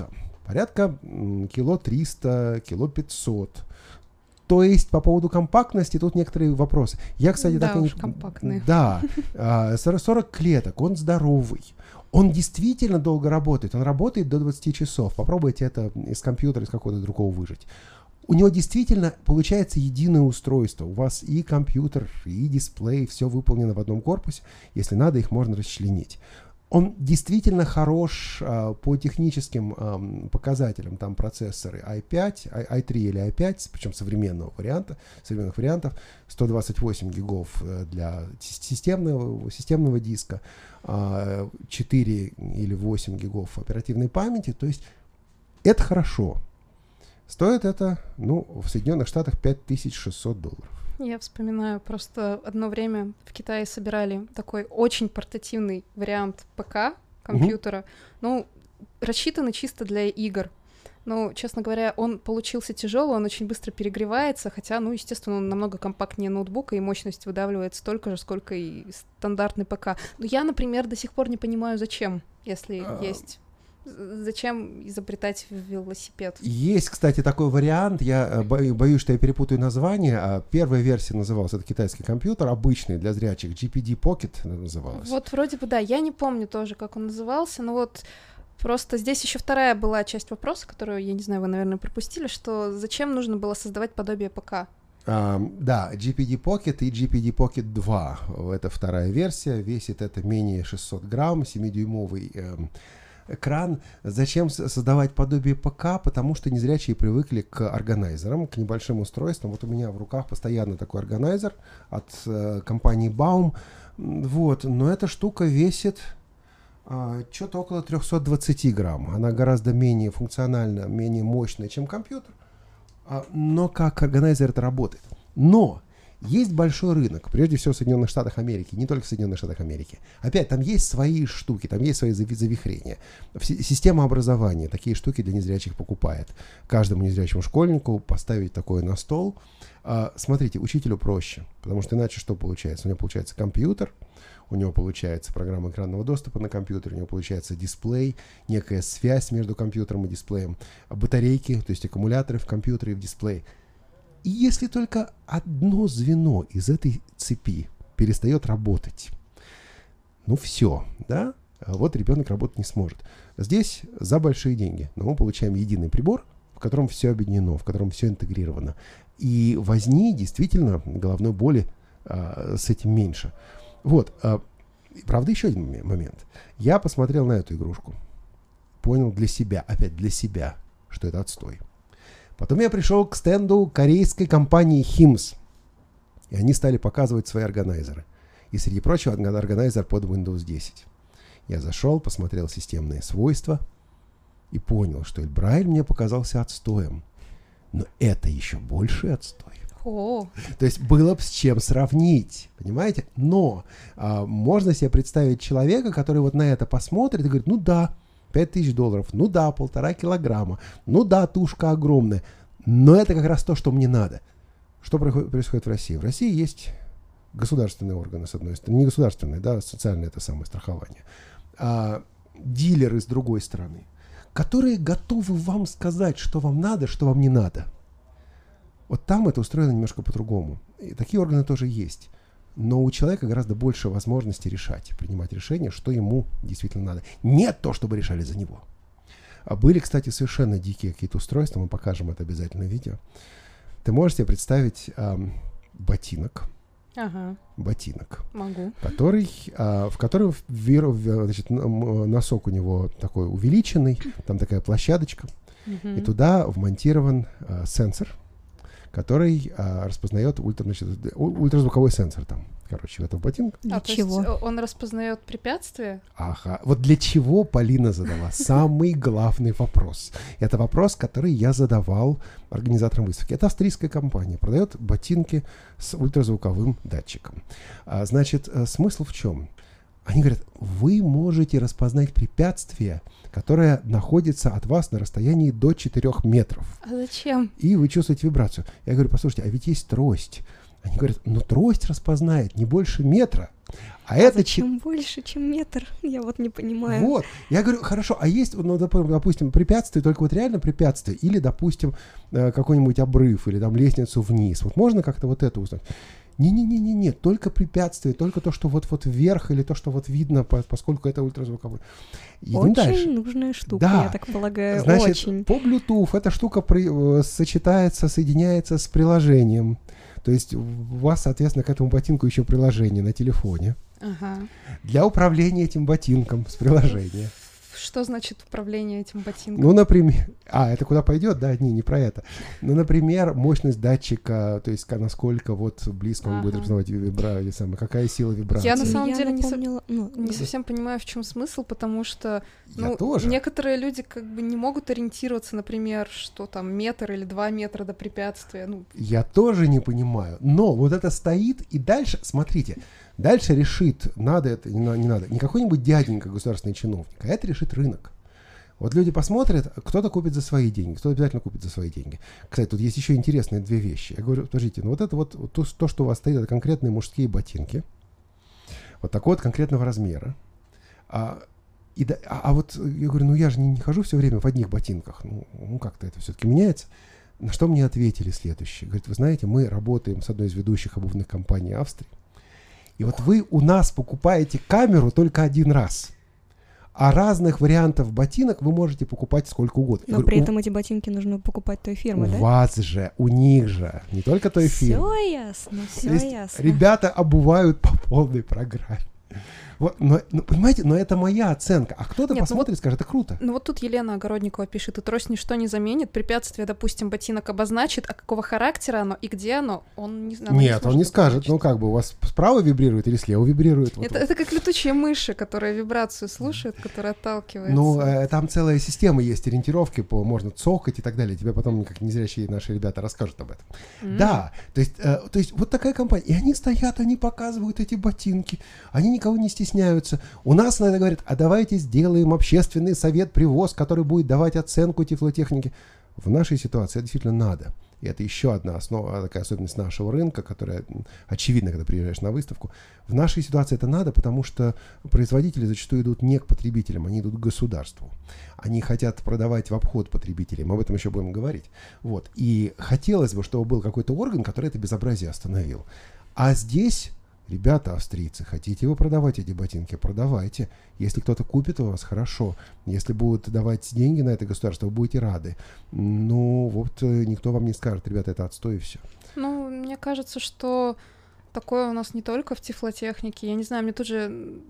порядка м, кило триста, кило пятьсот. То есть по поводу компактности тут некоторые вопросы. Я, кстати, Да так и не... уж, компактные. Да, а, сорок клеток, он здоровый. Он действительно долго работает. Он работает до двадцати часов. Попробуйте это из компьютера, из какого-то другого выжать. У него действительно получается единое устройство. У вас и компьютер, и дисплей, все выполнено в одном корпусе. Если надо, их можно расчленить. Он действительно хорош а, по техническим а, показателям. Там процессоры ай пять, ай три или ай пять, причем современного варианта, современных вариантов. сто двадцать восемь гигов для системного, системного диска, а, четыре или восемь гигов оперативной памяти. То есть это хорошо. Стоит это, ну, в Соединенных Штатах пять тысяч шестьсот долларов. Я вспоминаю, просто одно время в Китае собирали такой очень портативный вариант ПК, компьютера, угу. ну, рассчитанный чисто для игр. Но, честно говоря, он получился тяжелый, он очень быстро перегревается, хотя, ну, естественно, он намного компактнее ноутбука, и мощность выдавливает столько же, сколько и стандартный ПК. Но я, например, до сих пор не понимаю, зачем, если а... есть... Зачем изобретать велосипед? Есть, кстати, такой вариант. Я бо- боюсь, что я перепутаю название. Первая версия называлась, это китайский компьютер, обычный для зрячих, джи пи ди Pocket называлась. Вот вроде бы, да. Я не помню тоже, как он назывался, но вот просто здесь еще вторая была часть вопроса, которую, я не знаю, вы, наверное, пропустили, что зачем нужно было создавать подобие ПК? Um, да, джи пи ди Pocket и джи пи ди Pocket два. Это вторая версия. Весит это менее шестьсот грамм, семидюймовый эм, экран. Зачем создавать подобие ПК? Потому что незрячие привыкли к органайзерам, к небольшим устройствам. Вот у меня в руках постоянно такой органайзер от э, компании Baum. Вот. Но эта штука весит э, что-то около триста двадцать грамм. Она гораздо менее функциональна, менее мощная, чем компьютер. А, но как органайзер это работает. Но есть большой рынок, прежде всего в Соединенных Штатах Америки, не только в Соединенных Штатах Америки. Опять, там есть свои штуки, там есть свои завихрения. Система образования такие штуки для незрячих покупает. Каждому незрячему школьнику поставить такое на стол. А, смотрите, учителю проще, потому что иначе что получается? У него получается компьютер, у него получается программа экранного доступа на компьютере, у него получается дисплей, некая связь между компьютером и дисплеем, батарейки, то есть аккумуляторы в компьютере и в дисплее. И если только одно звено из этой цепи перестает работать, ну все, да, вот ребенок работать не сможет. Здесь за большие деньги, но мы получаем единый прибор, в котором все объединено, в котором все интегрировано. И возни действительно головной боли а, с этим меньше. Вот, а, правда, еще один момент. Я посмотрел на эту игрушку, понял для себя, опять для себя, что это отстой. Потом я пришел к стенду корейской компании химс, и они стали показывать свои органайзеры. И среди прочего органайзер под Windows десять. Я зашел, посмотрел системные свойства и понял, что Эльбрайль мне показался отстоем. Но это еще больший отстой. О. То есть было бы с чем сравнить, понимаете? Но а, можно себе представить человека, который вот на это посмотрит и говорит, ну да, пять тысяч долларов, ну да, полтора килограмма, ну да, тушка огромная, но это как раз то, что мне надо. Что происходит в России? В России есть государственные органы, с одной стороны, не государственные, да, социальное это самое страхование, а дилеры с другой стороны, которые готовы вам сказать, что вам надо, что вам не надо. Вот там это устроено немножко по-другому. И такие органы тоже есть. Но у человека гораздо больше возможностей решать, принимать решения, что ему действительно надо. Не то, чтобы решали за него. А были, кстати, совершенно дикие какие-то устройства, мы покажем это обязательно в видео. Ты можешь себе представить эм, ботинок. Ага. Ботинок. Могу. Который, э, в котором вер, значит, носок у него такой увеличенный, там такая площадочка, угу. И туда вмонтирован э, сенсор, который а, распознает ультра, значит, ультразвуковой сенсор там, короче, в этом ботинке. Для а, чего? То есть он распознает препятствия? Ага. Вот для чего Полина задала самый главный вопрос. Это вопрос, который я задавал организаторам выставки. Это австрийская компания, продает ботинки с ультразвуковым датчиком. А, значит, смысл в чем? Они говорят, вы можете распознать препятствие, которое находится от вас на расстоянии до четырёх метров. А зачем? И вы чувствуете вибрацию. Я говорю, послушайте, а ведь есть трость. Они говорят, ну трость распознает не больше метра. А, А это зачем больше, чем метр? Я вот не понимаю. Вот. Я говорю, хорошо, а есть, ну, допустим, препятствие, только вот реально препятствие, или, допустим, какой-нибудь обрыв, или там лестницу вниз. Вот можно как-то вот это узнать? Не-не-не-не-не, только препятствие, только то, что вот-вот вверх, или то, что вот видно, поскольку это ультразвуковой. Идем очень дальше. нужная штука, да. я так полагаю, Значит, очень. по Bluetooth эта штука при, сочетается, соединяется с приложением. То есть у вас, соответственно, к этому ботинку еще приложение на телефоне. Ага. Для управления этим ботинком с приложения. Что значит управление этим ботинком? Ну, например... А, это куда пойдет? Да, не, не про это. Ну, например, мощность датчика, то есть насколько вот близко он Ага. будет распознавать вибрацию, какая сила вибрации. Я на самом Я деле не, со- напомнила- ну, не совсем понимаю, в чем смысл, потому что Я ну, тоже. некоторые люди как бы не могут ориентироваться, например, что там метр или два метра до препятствия. Ну, Я тоже не понимаю. Но вот это стоит, и дальше, смотрите, дальше решит, надо это, не, на- не надо, не какой-нибудь дяденька государственный чиновник, а это решит рынок. Вот люди посмотрят, кто-то купит за свои деньги, кто-то обязательно купит за свои деньги. Кстати, тут есть еще интересные две вещи. Я говорю, подождите, ну вот это вот, вот то, то, что у вас стоит, это конкретные мужские ботинки, вот такого вот конкретного размера. А, и да, а, а вот я говорю, ну я же не, не хожу все время в одних ботинках, ну, ну как-то это все-таки меняется. На что мне ответили следующее. Говорит, вы знаете, мы работаем с одной из ведущих обувных компаний Австрии, и вот вы у нас покупаете камеру только один раз. А разных вариантов ботинок вы можете покупать сколько угодно. Но говорю, при у- этом эти ботинки нужно покупать той фирмы, у да? вас же, у них же, не только той фирмы. Все ясно, То все есть ясно. ребята обувают по полной программе. Вот, но, ну, понимаете, но это моя оценка. А кто-то Нет, ну посмотрит и скажет, это круто. ну вот тут Елена Огородникова пишет, и трость ничто не заменит, препятствие, допустим, ботинок обозначит, а какого характера оно и где оно, он не знает. Нет, он не скажет, ну как бы у вас справа вибрирует или слева вибрирует. Вот Это, вот. это как летучие мыши, которые вибрацию слушают, которые отталкиваются. Ну, э, там целая система есть ориентировки по, можно цокать и так далее. Тебе потом как незрячие наши ребята расскажут об этом. М. Да, то есть, э, то есть вот такая компания. И они стоят, они показывают эти ботинки, они никого не стесняются. У нас иногда говорят, а давайте сделаем общественный совет привоз, который будет давать оценку тифлотехники. В нашей ситуации это действительно надо. И это еще одна основа, такая особенность нашего рынка, которая очевидна, когда приезжаешь на выставку. В нашей ситуации это надо, потому что производители зачастую идут не к потребителям, они идут к государству. Они хотят продавать в обход потребителям, об этом еще будем говорить. Вот. И хотелось бы, чтобы был какой-то орган, который это безобразие остановил. А здесь... Ребята, австрийцы, хотите вы продавать эти ботинки? Продавайте. Если кто-то купит у вас, хорошо. Если будут давать деньги на это государство, вы будете рады. Ну, вот э, никто вам не скажет, ребята, это отстой и все. Ну, мне кажется, что такое у нас не только в тифлотехнике. Я не знаю, мне тут же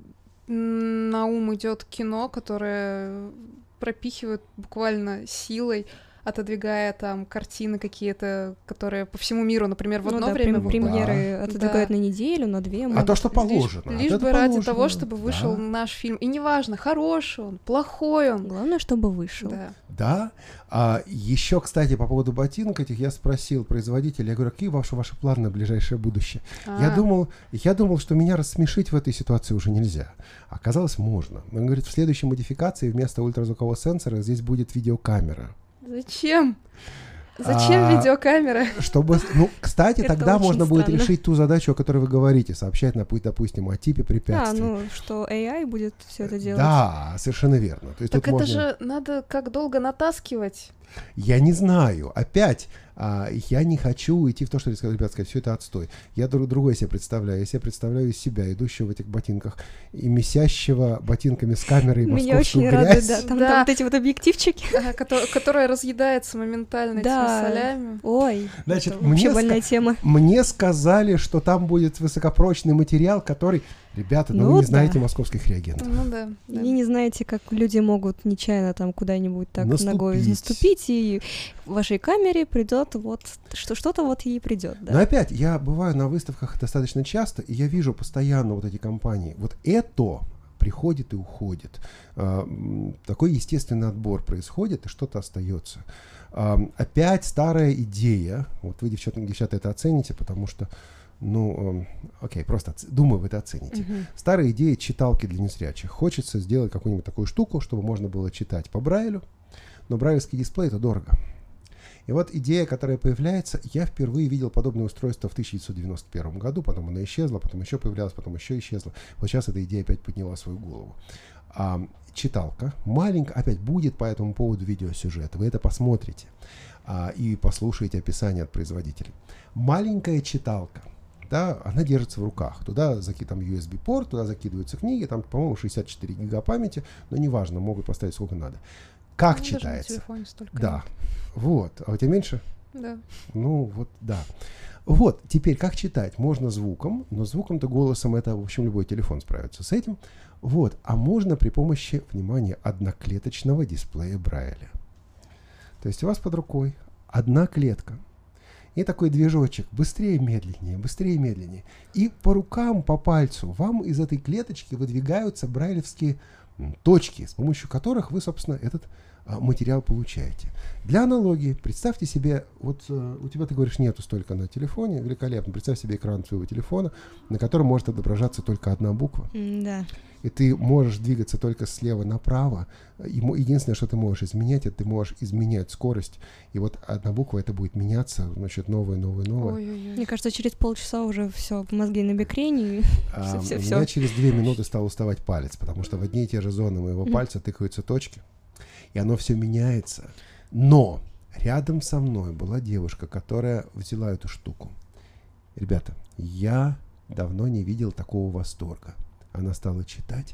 м, на ум идет кино, которое пропихивают буквально силой, отодвигая там картины какие-то, которые по всему миру, например, в Ну одно да, время прем- выходят. премьеры Да. отодвигают Да. на неделю, на две. А могут. то, что Лишь, положено. лишь это бы ради положено. того, чтобы вышел Да. наш фильм. И неважно, хороший он, плохой он. Главное, чтобы вышел. Да. Да. А, еще, кстати, по поводу ботинок этих, я спросил производителя, я говорю, какие ваши, ваши планы на ближайшее будущее? Я А. думал, я думал, что меня рассмешить в этой ситуации уже нельзя. Оказалось, можно. Он говорит, в следующей модификации вместо ультразвукового сенсора здесь будет видеокамера. Зачем? Зачем А, видеокамера? Чтобы, ну, кстати, Это тогда очень можно будет странно. решить ту задачу, о которой вы говорите, сообщать, напу- допустим, о типе Да, препятствий. ну что эй ай будет все это делать. Да, совершенно верно. То есть Так тут это можно... же надо как долго натаскивать. Я не знаю. Опять, а, я не хочу уйти в то, что ребят сказать, все это отстой. Я друг, другое себе представляю. Я себе представляю из себя, идущего в этих ботинках и месящего ботинками с камерой Меня московскую очень грязь. радует, да. Там, Да. там вот эти вот объективчики. Ага, кото- которая разъедается моментально Да. этими солями. Ой, Значит, это вообще мне больная ска- тема. Мне сказали, что там будет высокопрочный материал, который... Ребята, ну, Ну вы не да. знаете московских реагентов. Ну да. да. И не знаете, как люди могут нечаянно там куда-нибудь так ногой Наступить. наступить, и в вашей камере придет вот что что-то вот ей придет, Но да. опять, я бываю на выставках достаточно часто, и я вижу постоянно вот эти компании. Вот это приходит и уходит. А, м, такой естественный отбор происходит, и что-то остается. А, опять старая идея, вот вы, девчата, девчата, это оцените, потому что, ну, эм, окей, просто оц- думаю, вы это оцените. Мгм. Старая идея читалки для незрячих. Хочется сделать какую-нибудь такую штуку, чтобы можно было читать по Брайлю, но брайлевский дисплей — это дорого. И вот идея, которая появляется, я впервые видел подобное устройство в тысяча девятьсот девяносто первом году, потом она исчезла, потом еще появлялась, потом еще исчезла. Вот сейчас эта идея опять подняла свою голову. А, читалка маленькая, опять будет по этому поводу видеосюжет, вы это посмотрите а, и послушаете описание от производителей. Маленькая читалка, да, она держится в руках, туда заки, там ю эс би-порт, туда закидываются книги, там, по-моему, шестьдесят четыре гига памяти, но неважно, могут поставить сколько надо. Как ну, читается? Да, вот, а у тебя меньше? Да. Ну, вот, да. Вот, теперь как читать? Можно звуком, но звуком-то голосом это, в общем, любой телефон справится с этим. Вот, а можно при помощи, внимания, одноклеточного дисплея Брайля. То есть у вас под рукой одна клетка. И такой движочек, быстрее, медленнее, быстрее, медленнее. И по рукам, по пальцу вам из этой клеточки выдвигаются брайлевские точки, с помощью которых вы, собственно, этот а, материал получаете. Для аналогии, представьте себе, вот а, у тебя, ты говоришь, нету столько на телефоне, великолепно, представь себе экран своего телефона, на котором может отображаться только одна буква. Да. И ты можешь двигаться только слева направо. И единственное, что ты можешь изменять, это ты можешь изменять скорость. И вот одна буква, это будет меняться, значит, новое, новое, новое. Ой-ой-ой. Мне кажется, через полчаса уже все, мозги на бекрень. А, все, у все. меня через две минуты стал уставать палец, потому что в одни и те же зоны моего mm-hmm. пальца тыкаются точки, и оно все меняется. Но рядом со мной была девушка, которая взяла эту штуку. Ребята, я давно не видел такого восторга. Она стала читать.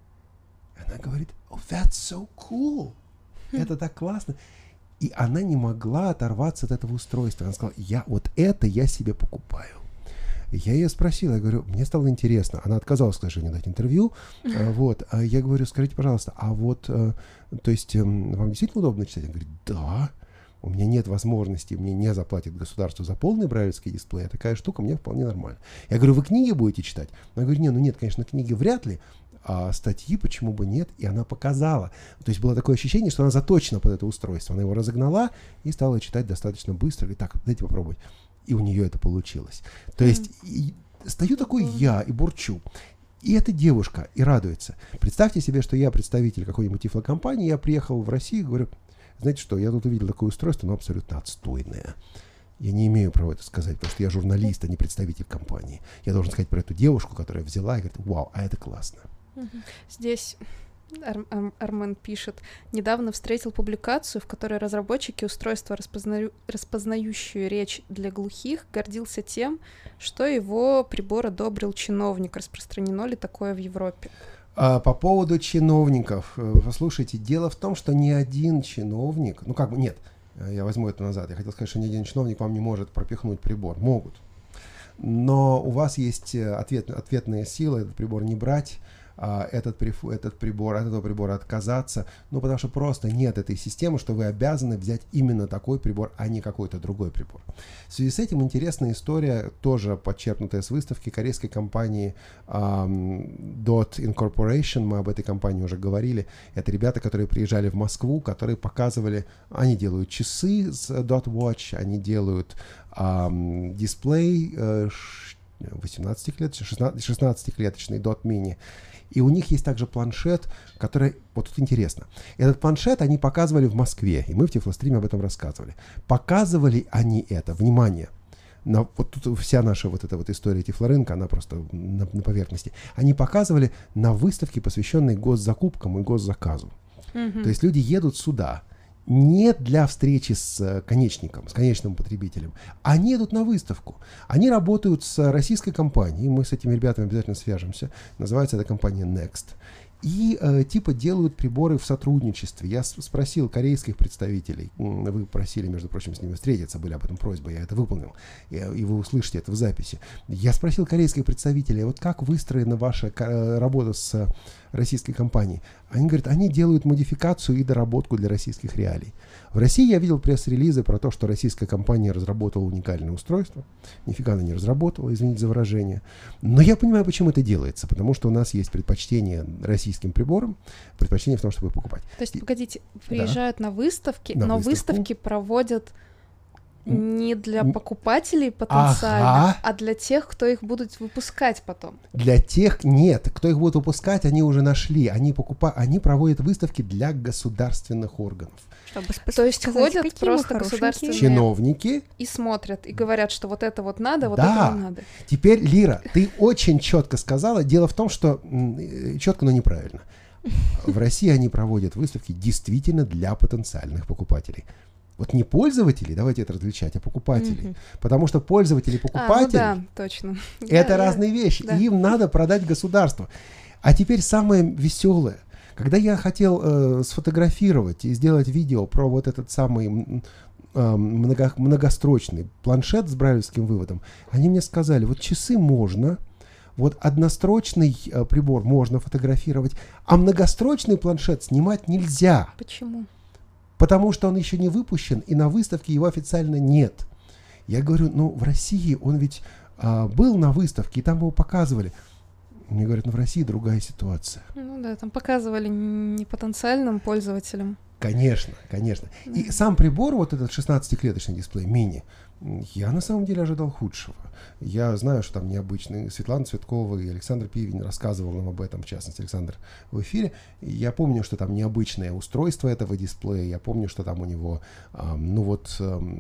Она говорит, oh, that's so cool. Это так классно. И она не могла оторваться от этого устройства. Она сказала, я вот это я себе покупаю. Я ее спросил, я говорю, мне стало интересно. Она отказалась, к сожалению, дать интервью. Uh-huh. Вот. Я говорю, скажите, пожалуйста, а вот, то есть, вам действительно удобно читать? Она говорит, да. У меня нет возможности, мне не заплатит государство за полный брайлевский дисплей, а такая штука мне вполне нормально. Я говорю, вы книги будете читать? Она говорит, не, ну нет, конечно, книги вряд ли, а статьи почему бы нет? И она показала. То есть было такое ощущение, что она заточена под это устройство. Она его разогнала и стала читать достаточно быстро. И так, дайте попробовать. И у нее это получилось. То есть и стою такой я и бурчу. И эта девушка и радуется. Представьте себе, что я представитель какой-нибудь тифлокомпании, я приехал в Россию и говорю, знаете что, я тут увидел такое устройство, но абсолютно отстойное. Я не имею права это сказать, потому что я журналист, а не представитель компании. Я должен сказать про эту девушку, которая взяла и говорит, вау, а это классно. Здесь Ар- Ар- Армен пишет, недавно встретил публикацию, в которой разработчики устройства, распозна... распознающую речь для глухих, гордился тем, что его прибор одобрил чиновник. Распространено ли такое в Европе? А, по поводу чиновников, послушайте, дело в том, что ни один чиновник, ну как бы, нет, я возьму это назад, я хотел сказать, что ни один чиновник вам не может пропихнуть прибор, могут, но у вас есть ответ, ответная сила этот прибор не брать, Этот, этот прибор, от этого прибора отказаться, ну, потому что просто нет этой системы, что вы обязаны взять именно такой прибор, а не какой-то другой прибор. В связи с этим интересная история, тоже подчеркнутая с выставки корейской компании um, Dot Incorporation, мы об этой компании уже говорили, это ребята, которые приезжали в Москву, которые показывали, они делают часы с Dot Watch, они делают um, дисплей uh, восемнадцатиклеточный, шестнадцатиклеточный Dot Mini. И у них есть также планшет, который, вот тут интересно, этот планшет они показывали в Москве, и мы в Тифлостриме об этом рассказывали. Показывали они это, внимание, на, вот тут вся наша вот эта вот история Тифлорынка, она просто на, на поверхности. Они показывали на выставке, посвященной госзакупкам и госзаказу. Mm-hmm. То есть люди едут сюда не для встречи с конечником, с конечным потребителем. Они едут на выставку. Они работают с российской компанией. Мы с этими ребятами обязательно свяжемся. Называется эта компания Next. И э, типа делают приборы в сотрудничестве. Я с- спросил корейских представителей. Вы просили, между прочим, с ними встретиться. Были об этом просьбы. Я это выполнил. И, и вы услышите это в записи. Я спросил корейских представителей, вот как выстроена ваша к- работа с российской компанией. Они говорят, они делают модификацию и доработку для российских реалий. В России я видел пресс-релизы про то, что российская компания разработала уникальное устройство. Нифига она не разработала, извините за выражение. Но я понимаю, почему это делается. Потому что у нас есть предпочтение российским приборам, предпочтение в том, чтобы покупать. То есть, погодите, приезжают да. на выставки, на но выставку. выставки проводят не для покупателей потенциально, Ага. а для тех, кто их будут выпускать потом. Для тех нет, кто их будет выпускать, они уже нашли, они покупают, они проводят выставки для государственных органов. Чтобы спас- То есть сказать, ходят какие мы просто хорошенькие. государственные- Чиновники. И смотрят, и говорят, что вот это вот надо, вот Да. это не надо. Теперь, Лира, ты очень четко сказала. Дело в том, что четко, но неправильно. В России они проводят выставки действительно для потенциальных покупателей. Вот не пользователей, давайте это различать, а покупателей. Мгм. Потому что пользователи и А, ну покупатели да, точно. это Я- я- разные вещи. да. И им надо продать государству. А теперь самое веселое. Когда я хотел э, сфотографировать и сделать видео про вот этот самый м, э, много- многострочный планшет с брайлевским выводом, они мне сказали, вот часы можно, вот однострочный э, прибор можно фотографировать, а многострочный планшет снимать нельзя, Почему? потому что он еще не выпущен, и на выставке его официально нет. Я говорю, ну в России он ведь а, был на выставке, и там его показывали. Мне говорят, ну в России другая ситуация. Ну да, там показывали не потенциальным пользователям. Конечно, конечно. И Да. сам прибор, вот этот шестнадцатиклеточный дисплей, мини, м, я на самом деле ожидал худшего. Я знаю, что там необычный. Светлана Цветкова и Александр Пивень рассказывал нам об этом, в частности, Александр в эфире. И я помню, что там необычное устройство этого дисплея. Я помню, что там у него, ам, ну вот,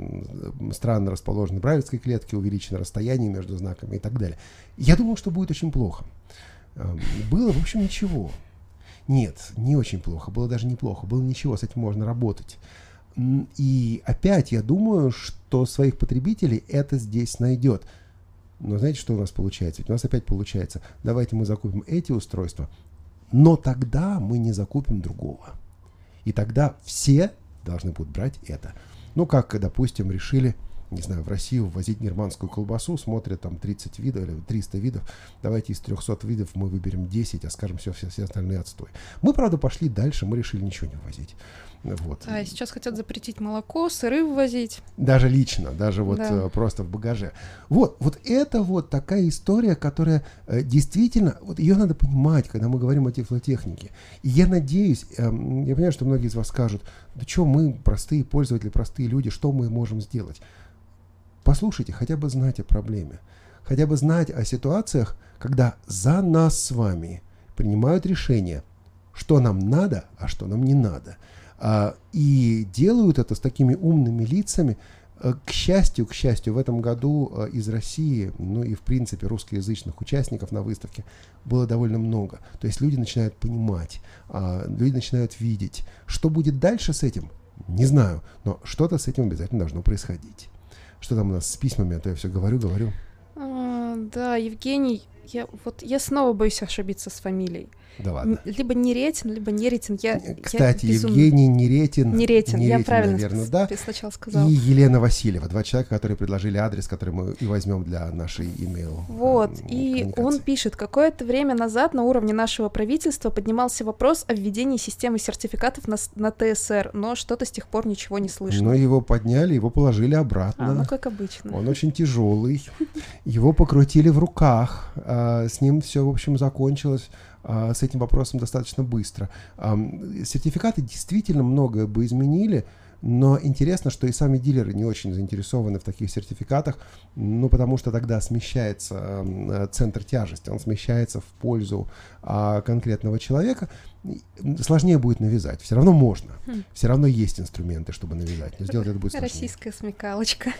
ам, странно расположены брайлевские клетки, увеличено расстояние между знаками и так далее. Я думал, что будет очень плохо. Ам, было, в общем, ничего. Нет, не очень плохо, было даже неплохо, было ничего, с этим можно работать. М, И опять я думаю, что своих потребителей это здесь найдет. Но знаете, что у нас получается? Ведь у нас опять получается, давайте мы закупим эти устройства, но тогда мы не закупим другого. И тогда все должны будут брать это. Ну, как, допустим, решили, не знаю, в Россию ввозить германскую колбасу, смотрят там тридцать видов или триста видов, давайте из трехсот видов мы выберем десять, а скажем, все, все, все остальные отстой. Мы, правда, пошли дальше, мы решили ничего не ввозить. Вот. А сейчас хотят запретить молоко, сыры ввозить. Даже лично, даже вот Да. э, просто в багаже. Вот, вот это вот такая история, которая э, действительно, вот ее надо понимать, когда мы говорим о тефлотехнике. И я надеюсь, э, я понимаю, что многие из вас скажут, да что мы, простые пользователи, простые люди, что мы можем сделать? Послушайте, хотя бы знать о проблеме, хотя бы знать о ситуациях, когда за нас с вами принимают решения, что нам надо, а что нам не надо. А, и делают это с такими умными лицами. А, к счастью, к счастью, в этом году а, из России, ну и в принципе русскоязычных участников на выставке было довольно много. То есть люди начинают понимать, а, люди начинают видеть. Что будет дальше с этим? Не знаю, но что-то с этим обязательно должно происходить. Что там у нас с письмами, а то я все говорю, говорю. А, да, Евгений, я вот я снова боюсь ошибиться с фамилией. Да ладно. Н- Либо Неретин, либо Неретин. Я, Кстати, я безумно- Евгений Неретин. Неретин, я правильно наверное, с- да. сначала сказала. И Елена Васильева. Два человека, которые предложили адрес, который мы и возьмем для нашей email. Вот, м, и он коммуникации. пишет, какое-то время назад на уровне нашего правительства поднимался вопрос о введении системы сертификатов на, с- на ТСР, но что-то с тех пор ничего не слышно. Но его подняли, его положили обратно. А, ну как обычно. Он очень тяжелый. Его покрутили в руках. а, С ним все, в общем, закончилось. а, С этим вопросом достаточно быстро. Ам, Сертификаты действительно многое бы изменили. Но интересно, что и сами дилеры не очень заинтересованы в таких сертификатах, ну, потому что тогда смещается э, центр тяжести, он смещается в пользу э, конкретного человека. И сложнее будет навязать. Все равно можно. Хм. Все равно есть инструменты, чтобы навязать. Но сделать это будет сложнее. Российская смекалочка.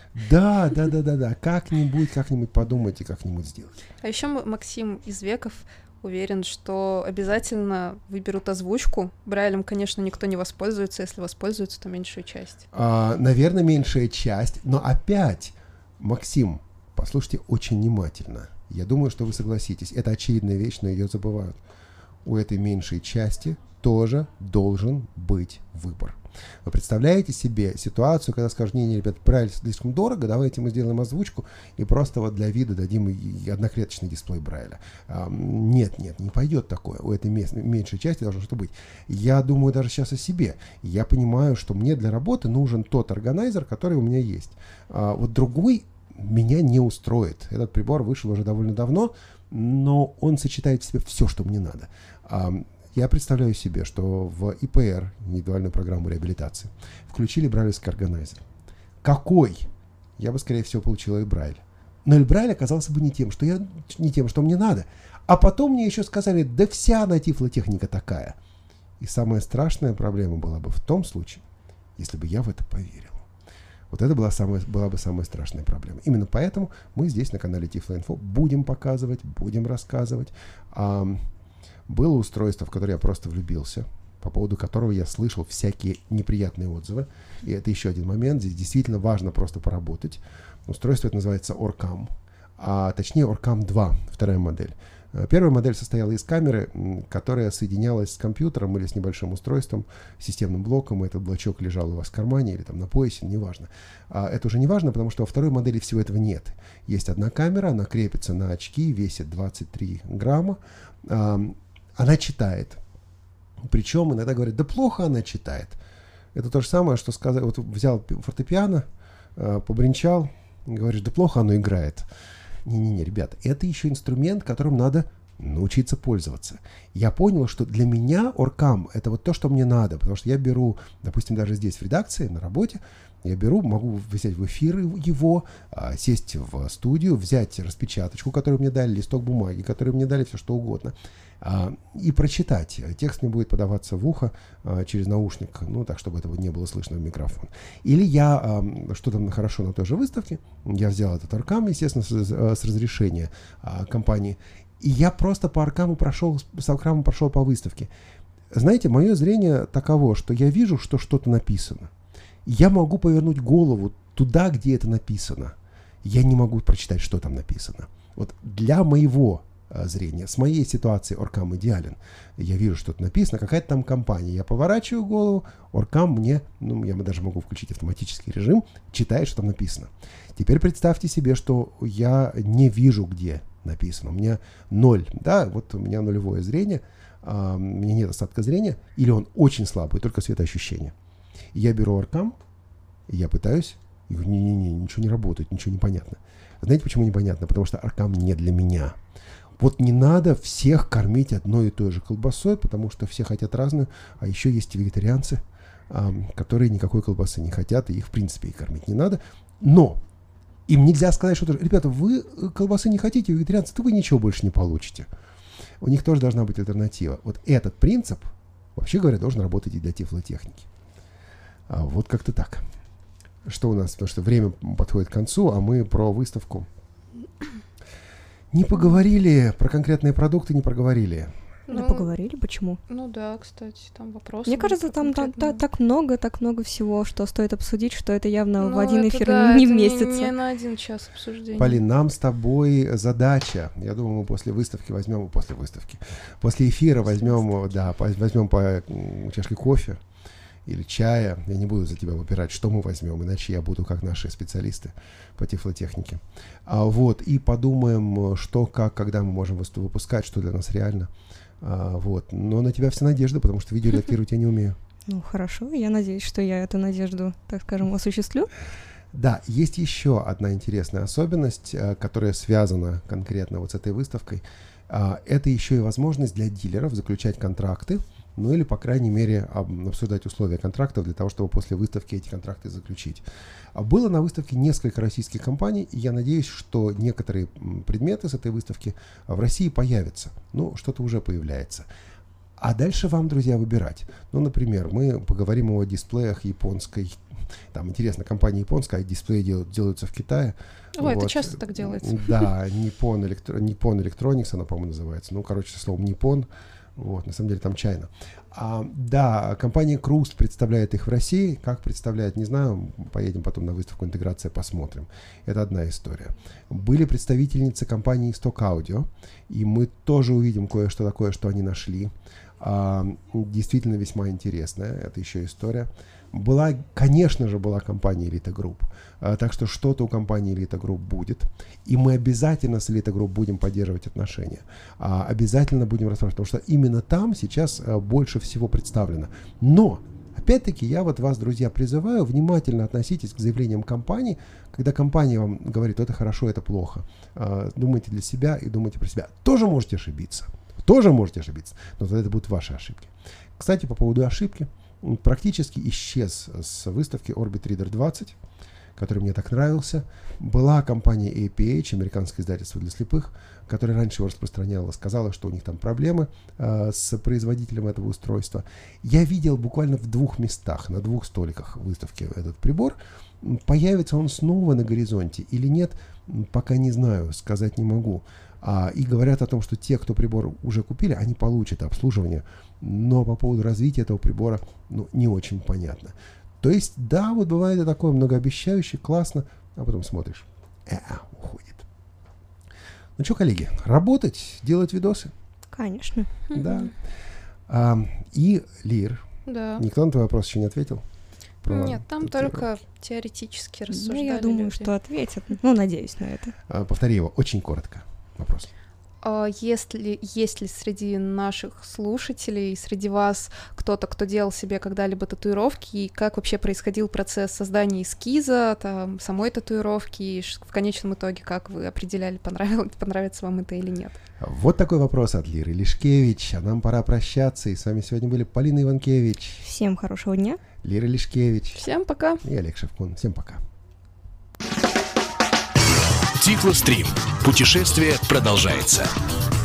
Да, да, да, да, да. Как-нибудь, как-нибудь подумать и как-нибудь сделать. А еще Максим из Веков уверен, что обязательно выберут озвучку. Брайлем, конечно, никто не воспользуется. Если воспользуются, то меньшую часть. А, наверное, меньшая часть. Но опять, Максим, послушайте очень внимательно. Я думаю, что вы согласитесь. Это очевидная вещь, но ее забывают. У этой меньшей части тоже должен быть выбор. Вы представляете себе ситуацию, когда скажут, не, не, ребят, Брайль слишком дорого, давайте мы сделаем озвучку и просто вот для вида дадим и- и одноклеточный дисплей Брайля. А, нет, нет, не пойдет такое. У этой мес- меньшей части должно что быть. Я думаю даже сейчас о себе. Я понимаю, что мне для работы нужен тот органайзер, который у меня есть. А, вот другой меня не устроит. Этот прибор вышел уже довольно давно, но он сочетает в себе все, что мне надо. А, Я представляю себе, что в ИПР, индивидуальную программу реабилитации, включили брайлевский органайзер. какой, я бы, скорее всего, получил Эльбрайль. Но Эльбрайль оказался бы не тем, что я, не тем, что мне надо. А потом мне еще сказали, да вся она тифлотехника такая. И самая страшная проблема была бы в том случае, если бы я в это поверил. Вот это была, самая, была бы самая страшная проблема. Именно поэтому мы здесь на канале Tiflo.Info будем показывать, будем рассказывать. А, было устройство, в которое я просто влюбился, по поводу которого я слышал всякие неприятные отзывы. И это еще один момент. Здесь действительно важно просто поработать. Устройство это называется Orcam, а точнее Orcam два, вторая модель. Первая модель состояла из камеры, которая соединялась с компьютером или с небольшим устройством, системным блоком, и этот блочок лежал у вас в кармане или там на поясе, неважно. А это уже не важно, потому что во второй модели всего этого нет. Есть одна камера, она крепится на очки, весит двадцать три грамма, она читает. Причем иногда говорят, да плохо она читает. Это то же самое, что сказать, вот взял фортепиано, побренчал, говоришь, да плохо оно играет. Не-не-не, ребята, это еще инструмент, которым надо научиться пользоваться. Я понял, что для меня Orcam это вот то, что мне надо, потому что я беру, допустим, даже здесь в редакции, на работе, я беру, могу взять в эфир его, сесть в студию, взять распечаточку, которую мне дали, листок бумаги, который мне дали, все что угодно, и прочитать. Текст мне будет подаваться в ухо через наушник, ну, так, чтобы этого не было слышно в микрофон. Или я, что там хорошо на той же выставке, я взял этот Orcam, естественно, с, с разрешения компании, и я просто по Orcam прошел, с Orcam прошел по выставке. Знаете, мое зрение таково, что я вижу, что что-то написано. Я могу повернуть голову туда, где это написано. Я не могу прочитать, что там написано. Вот для моего зрения, с моей ситуации Orcam идеален. Я вижу, что-то написано, какая-то там компания. Я поворачиваю голову, Orcam мне, ну, я даже могу включить автоматический режим, читает, что там написано. Теперь представьте себе, что я не вижу, где написано. У меня ноль, да, вот у меня нулевое зрение, а, у меня нет остатка зрения, или он очень слабый, только светоощущение. Я беру Orcam, и я пытаюсь, и говорю, не-не-не, ничего не работает, ничего не понятно. Знаете, почему непонятно? Потому что Orcam не для меня. Вот не надо всех кормить одной и той же колбасой, потому что все хотят разную, а еще есть вегетарианцы, которые никакой колбасы не хотят, и их в принципе и кормить не надо. Но им нельзя сказать, что, ребята, вы колбасы не хотите, вегетарианцы, то вы ничего больше не получите. У них тоже должна быть альтернатива. Вот этот принцип, вообще говоря, должен работать и для тифлотехники. А вот как-то так. Что у нас? Потому что время подходит к концу, а мы про выставку не поговорили, про конкретные продукты не проговорили. Ну, да поговорили, почему? Ну да, кстати, там вопросы. Мне кажется, там та, та, так много, так много всего, что стоит обсудить, что это явно ну, в один это эфир да, не это вместится. Не, не на один час обсуждения. Полин, нам с тобой задача. Я думаю, мы после выставки возьмем, после выставки, после эфира возьмем, да, возьмем по чашке кофе или чая. Я не буду за тебя выбирать, что мы возьмем, иначе я буду как наши специалисты по тифлотехнике. А, вот, и подумаем, что, как, когда мы можем выпускать, что для нас реально. А, вот. Но на тебя вся надежда, потому что видеоредактировать я не умею. Ну, хорошо, я надеюсь, что я эту надежду, так скажем, осуществлю. Да, есть еще одна интересная особенность, которая связана конкретно вот с этой выставкой. Это еще и возможность для дилеров заключать контракты, ну или, по крайней мере, обсуждать условия контрактов для того, чтобы после выставки эти контракты заключить. Было на выставке несколько российских компаний, и я надеюсь, что некоторые предметы с этой выставки в России появятся. Ну, что-то уже появляется. А дальше вам, друзья, выбирать. Ну, например, мы поговорим о дисплеях японской. Там, интересно, компания японская, а дисплеи делают, делаются в Китае. О, вот. Это часто так делается. Да, Nippon, Electro, Nippon Electronics, она, по-моему, называется. Ну, короче, словом Nippon. Вот, на самом деле там China. А, да, компания Cruise представляет их в России. Как представляет, не знаю. Поедем потом на выставку интеграция, посмотрим. Это одна история. Были представительницы компании Stock Audio, и мы тоже увидим кое-что такое, что они нашли. А, действительно весьма интересная. Это еще история. Была, конечно же, была компания Elite Group. А, так что что-то у компании Elite Group будет. И мы обязательно с Elite Group будем поддерживать отношения. А, обязательно будем расспрашивать, потому что именно там сейчас а, больше всего представлено. Но, опять-таки, я вот вас, друзья, призываю, внимательно относитесь к заявлениям компании. Когда компания вам говорит, это хорошо, это плохо. А, думайте для себя и думайте про себя. Тоже можете ошибиться. Тоже можете ошибиться. Но тогда это будут ваши ошибки. Кстати, по поводу ошибки. Практически исчез с выставки Orbit Reader двадцать, который мне так нравился. Была компания эй пи эйч, американское издательство для слепых, которое раньше его распространяло, сказала, что у них там проблемы э, с производителем этого устройства. Я видел буквально в двух местах, на двух столиках выставки этот прибор. Появится он снова на горизонте или нет, пока не знаю, сказать не могу. А, и говорят о том, что те, кто прибор уже купили, они получат обслуживание. Но по поводу развития этого прибора, ну, не очень понятно. То есть, да, вот бывает и такое многообещающее, классно, а потом смотришь, э, уходит. Ну что, коллеги, работать, делать видосы? Конечно. Да. А, и, Лир, Да. никто на твой вопрос еще не ответил? Про Нет, там татуировки? только теоретически Ну, рассуждали я думаю, люди. что ответят. Ну, надеюсь на это. А, повтори его, очень коротко вопрос. А Есть ли, есть ли среди наших слушателей, среди вас кто-то, кто делал себе когда-либо татуировки, и как вообще происходил процесс создания эскиза, там, самой татуировки, и ш- в конечном итоге, как вы определяли, понравилось, понравится вам это или нет? Вот такой вопрос от Лиры Лишкевич. А нам пора прощаться. И с вами сегодня были Полина Иванкевич, Всем хорошего дня. Лира Лишкевич Всем пока! и Олег Шевкун. Всем пока. Тифлострим. Путешествие продолжается.